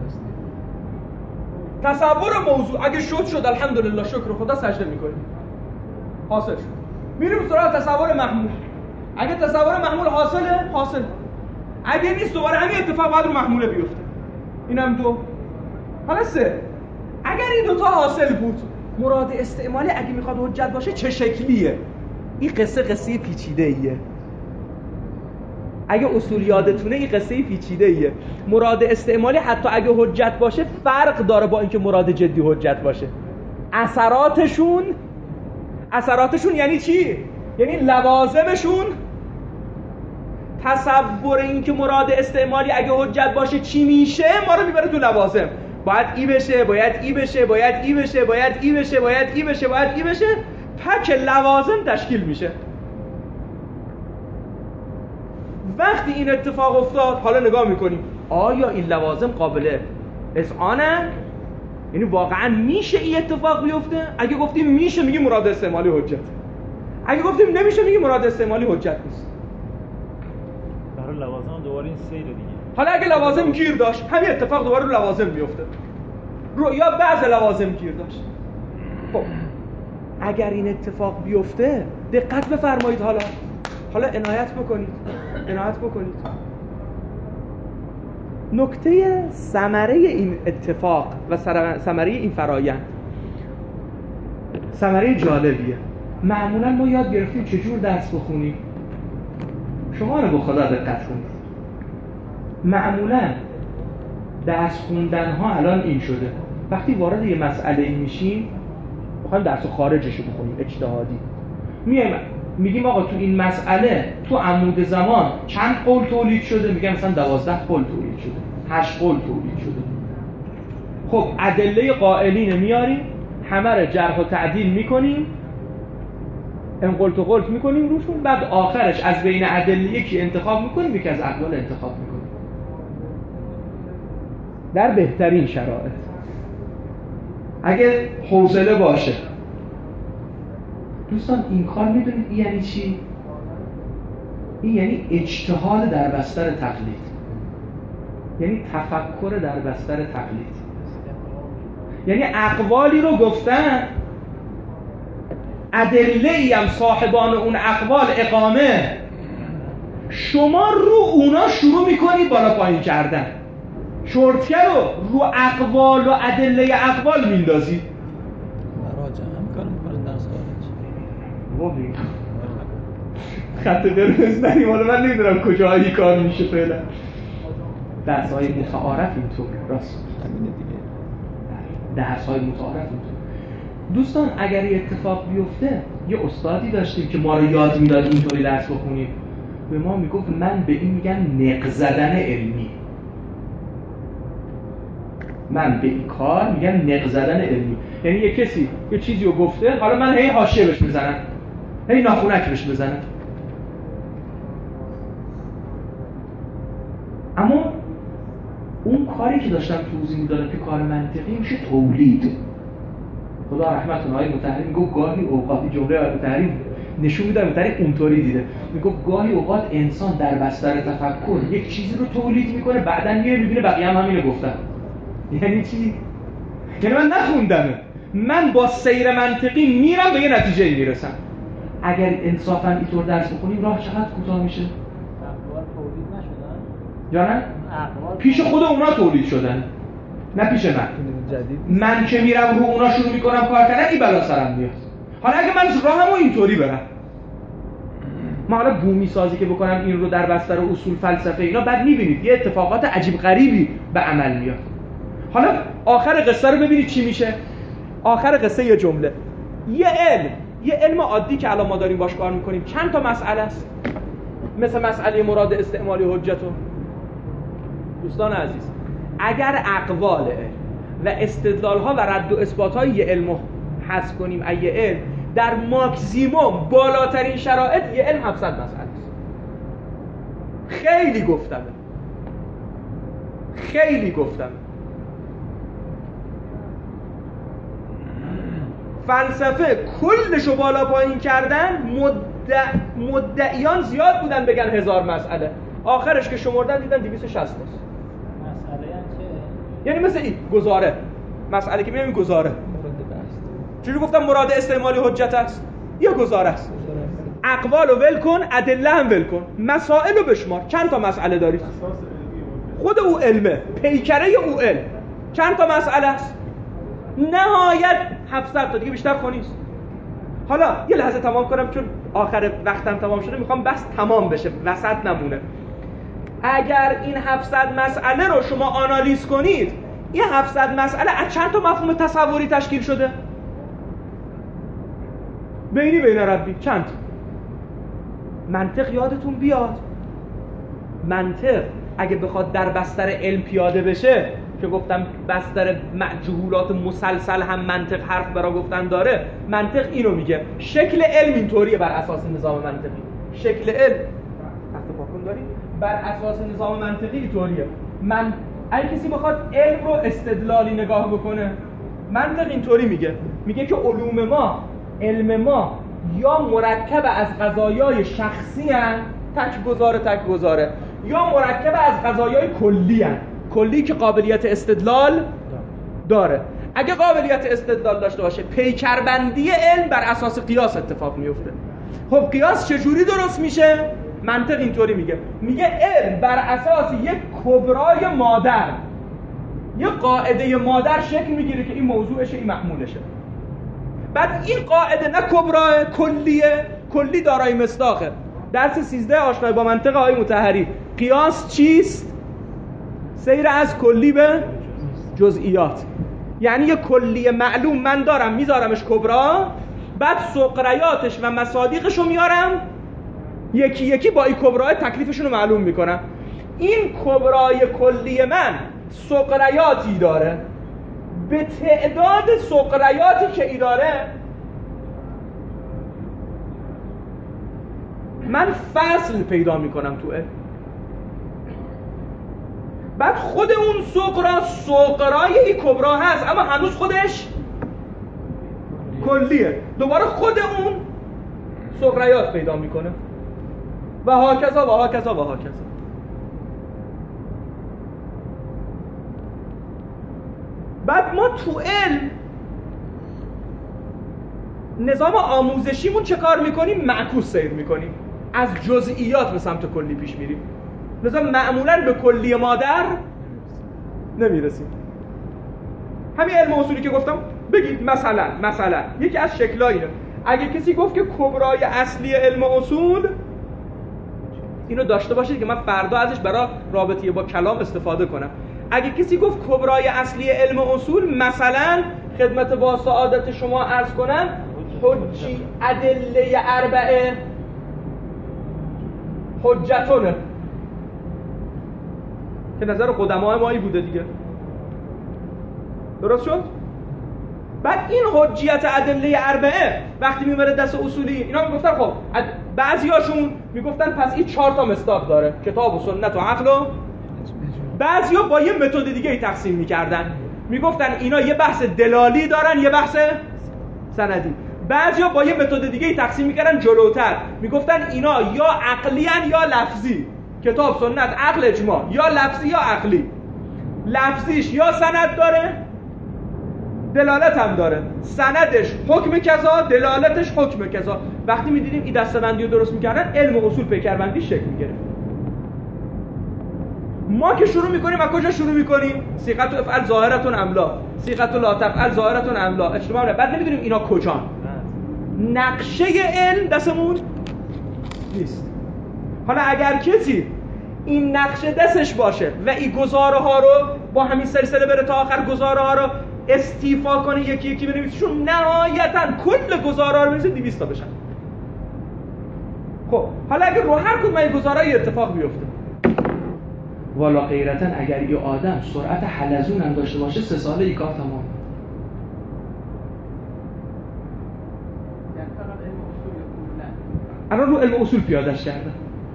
Speaker 6: تصور موضوع اگه شد الحمدلله شکر خدا سجده میکنیم، حاصل شد. میریم سراغ تصور محمول. اگه تصور محمول حاصل، اگه نیست دوباره همین اتفاق باید رو محموله بیفته. اینم دو. حالا سه. اگر این دوتا حاصل بود، مراد استعمالی اگه میخواد حجت باشه چه شکلیه؟ این قصه پیچیده ایه. اگه اصول یادتونه این قصه پیچیده ایه. مراد استعمالی حتی اگه حجت باشه فرق داره با اینکه مراد جدی حجت باشه. اثراتشون یعنی چی؟ یعنی لوازمشون، تصور این که مراد استعمالی اگه حجت باشه چی میشه ما رو میبره تو لوازم. باید ای بشه، باید ای بشه، باید ای بشه، باید ای بشه، باید ای بشه، باید ای بشه، پک لوازم تشکیل میشه. وقتی این اتفاق افتاد حالا نگاه میکنیم آیا این لوازم قابل اذعانه؟ یعنی واقعا میشه این اتفاق بیفته؟ اگه گفتیم میشه میگیم مراد استعمالی حجت، اگه گفتیم نمیشه میگیم مراد استعمالی حجت نیست.
Speaker 5: برای لوازم دوباره این سیر دیگه.
Speaker 6: حالا اگه لوازم گیر داشت همین اتفاق دوباره رو لوازم میفته، یا بعض لوازم گیر داشت. خب اگر این اتفاق بیفته دقت بفرمایید، حالا عنایت بکنید. نکته ثمره این اتفاق و ثمره این فرایند ثمره جالبیه. معمولا ما یاد گرفتیم چجور درس بخونیم. شما رو به خدا دقت کنید. معمولا درس خوندن ها الان این شده وقتی وارد یه مسئله میشیم میخوایم درس خارجش رو بخونیم، اجتهادی. میگیم آقا تو این مسئله تو عمود زمان چند قول تولید شده؟ میگم مثلا 12 قول تولید شده، 8 قول تولید شده. خب ادله قائلین میاریم، همه رو جرح و تعدیل میکنیم، انقلت و قلت میکنیم روشون، بعد آخرش از بین ادله یکی انتخاب میکنیم، یکی از اقوال انتخاب میکنیم در بهترین شرایط اگه حوصله باشه. دوستان این کار میدونید این یعنی چی؟ این یعنی اجتهاد در بستر تقلید، یعنی تفکر در بستر تقلید. یعنی اقوالی رو گفتن، ادله‌ای هم صاحبان اون اقوال اقامه، شما رو اونا شروع میکنی بالا پایین کردن، شورتکه رو اقوال و ادله اقوال میندازی.
Speaker 5: مراجع هم کار میکنه درس خارج.
Speaker 6: خط قرمز نریم، حالا من نمیدونم کجایی کار میشه فعلا. درس‌های متعارف اینطور، راست
Speaker 5: همینه دیگه.
Speaker 6: درس‌های متعارف اینطور. دوستان اگر یه اتفاق بیفته، یه استادی داشتیم که ما رو یاد میداد اینطوری درس بخونیم، به ما میگفت من به این میگم نق زدن علمی. من به این کار میگم نق زدن علمی. یعنی یه کسی یه چیزی رو گفته، حالا من هی حاشیه بهش میزنم، هی ناخونک بهش بزنم، اما اون کاری که داشتم توضیح میدادم که کار منطقی میشه تولید. خدا رحمت کنه آقای مطهری میگفت گاهی اوقات، جمله آقای مطهری نشون میداد مطهری اونطوری دیده، میگفت گاهی اوقات انسان در بستر تفکر یک چیزی رو تولید میکنه، بعدن میره میبینه بقیه هم همینو گفتن. یعنی چی؟ یعنی من نخوندمه، من با سیر منطقی میرم به یه نتیجه میرسم. اگر انصافا اینطور درس بخونیم راه چقدر کوتاه میشه؟
Speaker 3: اقوال تولید نشدن؟
Speaker 6: یا نه؟ پیش خود اونا تولید شدن، نه پیش من که میرم رو اونا شروع میکنم کار کردن، این بلا سرم میاد. حالا اگه من راهمو اینطوری برم، ما حالا بومی سازی که بکنم این رو در بستر اصول فلسفه اینا، بعد میبینید یه اتفاقات عجیب غریبی به عمل میاد. حالا آخر قصه رو ببینید چی میشه. آخر قصه یه جمله، یه علم عادی که الان ما داریم باش کار میکنیم چند تا مسئله است، مثل مسئله مراد استعمالی حجتو. دوستان عزیز، اگر اقوال و استدلال‌ها و رد و اثبات‌های یه علم رو حذف کنیم، یه علم در ماکسیموم بالاترین شرایط یه علم 700 مسئله است. خیلی گفتم. فلسفه کلشو بالا پایین کردن، مدعیان زیاد بودن بگن 1000 مسئله، آخرش که شمردن دیدن 260 است.
Speaker 3: مسئله چه؟
Speaker 6: یعنی مثل این گزاره، مسئله که میگم این گزاره. چجوری گفتم مراد استعمالی حجت است؟ یه گزاره است. اقوال رو ول کن، ادله هم ول کن، مسائل رو بشمار. چند تا مسئله داری؟ خود او علمه، پیکره او علم. چند تا مسئله است؟ نهایت 700 تا، دیگه بیشتر نیست. حالا یه لحظه تمام کنم چون آخر وقتم تمام شده، میخوام بس تمام بشه، وسط نمونه. اگر این 700 مسئله رو شما آنالیز کنید، این 700 مسئله از چند تا مفهوم تصوری تشکیل شده؟ بین ربی چند؟ منطق یادتون بیاد، منطق اگه بخواد در بستر علم پیاده بشه، که گفتم بستر جهولات مسلسل هم منطق حرف برا گفتن داره، منطق اینو میگه شکل علم اینطوریه بر اساس نظام منطقی. شکل علم تحت پاکون داریم بر اساس نظام منطقی اینطوریه. اگه کسی بخواد علم رو استدلالی نگاه بکنه، منطق اینطوری میگه که علم ما یا مرکب از قضایای شخصی هن، تک گزاره، یا مرکب از قضایای کلی که قابلیت استدلال داره. اگه قابلیت استدلال داشته باشه، پیکربندی علم بر اساس قیاس اتفاق میفته. خب قیاس چجوری درست میشه؟ منطق اینطوری میگه علم بر اساس یک کبرای مادر، یک قاعده مادر شکل میگیره که این موضوعشه، این محمولشه. بعد این قاعده نه کبرای، کلی دارای مصداقه. درس 13 آشنایی با منطق آقای مطهری. قیاس چیست؟ سیر از کلی به جزئیات. یعنی یه کلی معلوم من دارم میذارمش کبرا، بعد سقریاتش و مصادیقش رو میارم یکی یکی با این کبرای تکلیفشون رو معلوم میکنم. این کبرای کلی من سقریاتی داره، به تعداد سقریاتی که ای داره من فصل پیدا میکنم تو علم. بعد خود اون سقرای ای کبرا هست، اما هنوز خودش کلیه. دوباره خود اون سقریات پیدا میکنه و هاکذا. بعد ما تو علم نظام آموزشیمون چه کار میکنیم؟ معکوس سیر میکنیم، از جزئیات به سمت کلی پیش میریم. لذا معمولاً به کلی مادر نمیرسیم. همین علم اصولی که گفتم بگید مثلا یکی از شکل‌ها اینه. اگه کسی گفت که کبرای اصلی علم اصول، اینو داشته باشید که من فردا ازش برای رابطه با کلام استفاده کنم. اگه کسی گفت کبرای اصلی علم اصول، مثلا خدمت با سعادت شما عرض کنم حجی ادله اربعه حجتونه که نظر قدمای مایی بوده دیگه، درست شد؟ بعد این حجیت ادله اربعه وقتی میبره دست اصولی، اینا میگفتن خب بعضیاشون میگفتن پس این 4 تا مصداق داره، کتاب و سنت و عقل، و بعضیا با یه متد دیگه ای تقسیم میکردن، میگفتن اینا یه بحث دلالی دارن، یه بحث سندی. بعضیا با یه متد دیگه ای تقسیم میکردن جلوتر، میگفتن اینا یا عقلی ان یا لفظی، کتاب سنت عقل اجماع، یا لفظی یا عقلی. لفظیش یا سند داره دلالت هم داره، سندش حکم کذا، دلالتش حکم کذا. وقتی میدیدیم این دسته‌بندی رو درست میکردن، علم و اصول پیکربندی شکل میگرفت. ما که شروع میکنیم از کجا شروع میکنیم؟ صیغت و افعال ظاهرتون املا، صیغت و لا تفعل ظاهرتون املا، اجتماع نه. بعد نمیدونیم اینا کجان. نقشه علم دستمون نیست. حالا اگر کسی این نقشه دستش باشه و این گزاره ها رو با همین سلسله بره تا آخر، گزاره ها رو استیفا کنه، یکی یکی بنویسه، چون نهایتاً کل گزاره ها رو بنویسه 200 تا بشن. خب حالا اگر رو هر کدوم این گزاره‌ای اتفاق بیفته،
Speaker 1: والا غیرتاً اگر یه آدم سرعت حلزون هم داشته باشه 3 ساله این کار تمام. الان رو علم اصول پیادهش کرده،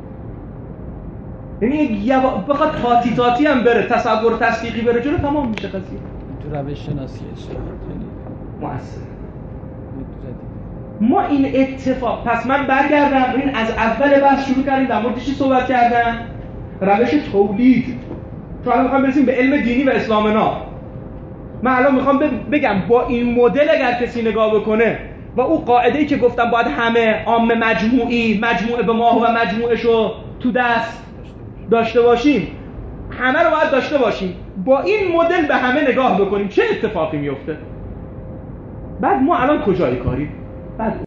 Speaker 1: یعنی بخواد تاتی هم بره، تصور تصدیقی بره جلو، تمام میشه قضیه.
Speaker 7: تو روش شناسی اجتماعی خیلی
Speaker 1: مؤثر. ما این اتفاق، پس من برگردم این از اول بحث شروع کردیم در موردش صحبت کردن، روش تولید. چون الان میخوام برسیم به علم دینی و اسلام ناب. من الان میخوام بگم با این مدل اگر کسی نگاه بکنه و او قاعده‌ای که گفتم باید همه عام مجموعی، مجموعه به ماه و مجموعشو تو دست داشته باشیم، همه رو باید داشته باشیم، با این مدل به همه نگاه بکنیم، چه اتفاقی میفته؟ بعد ما الان کجای کاریم؟ بعد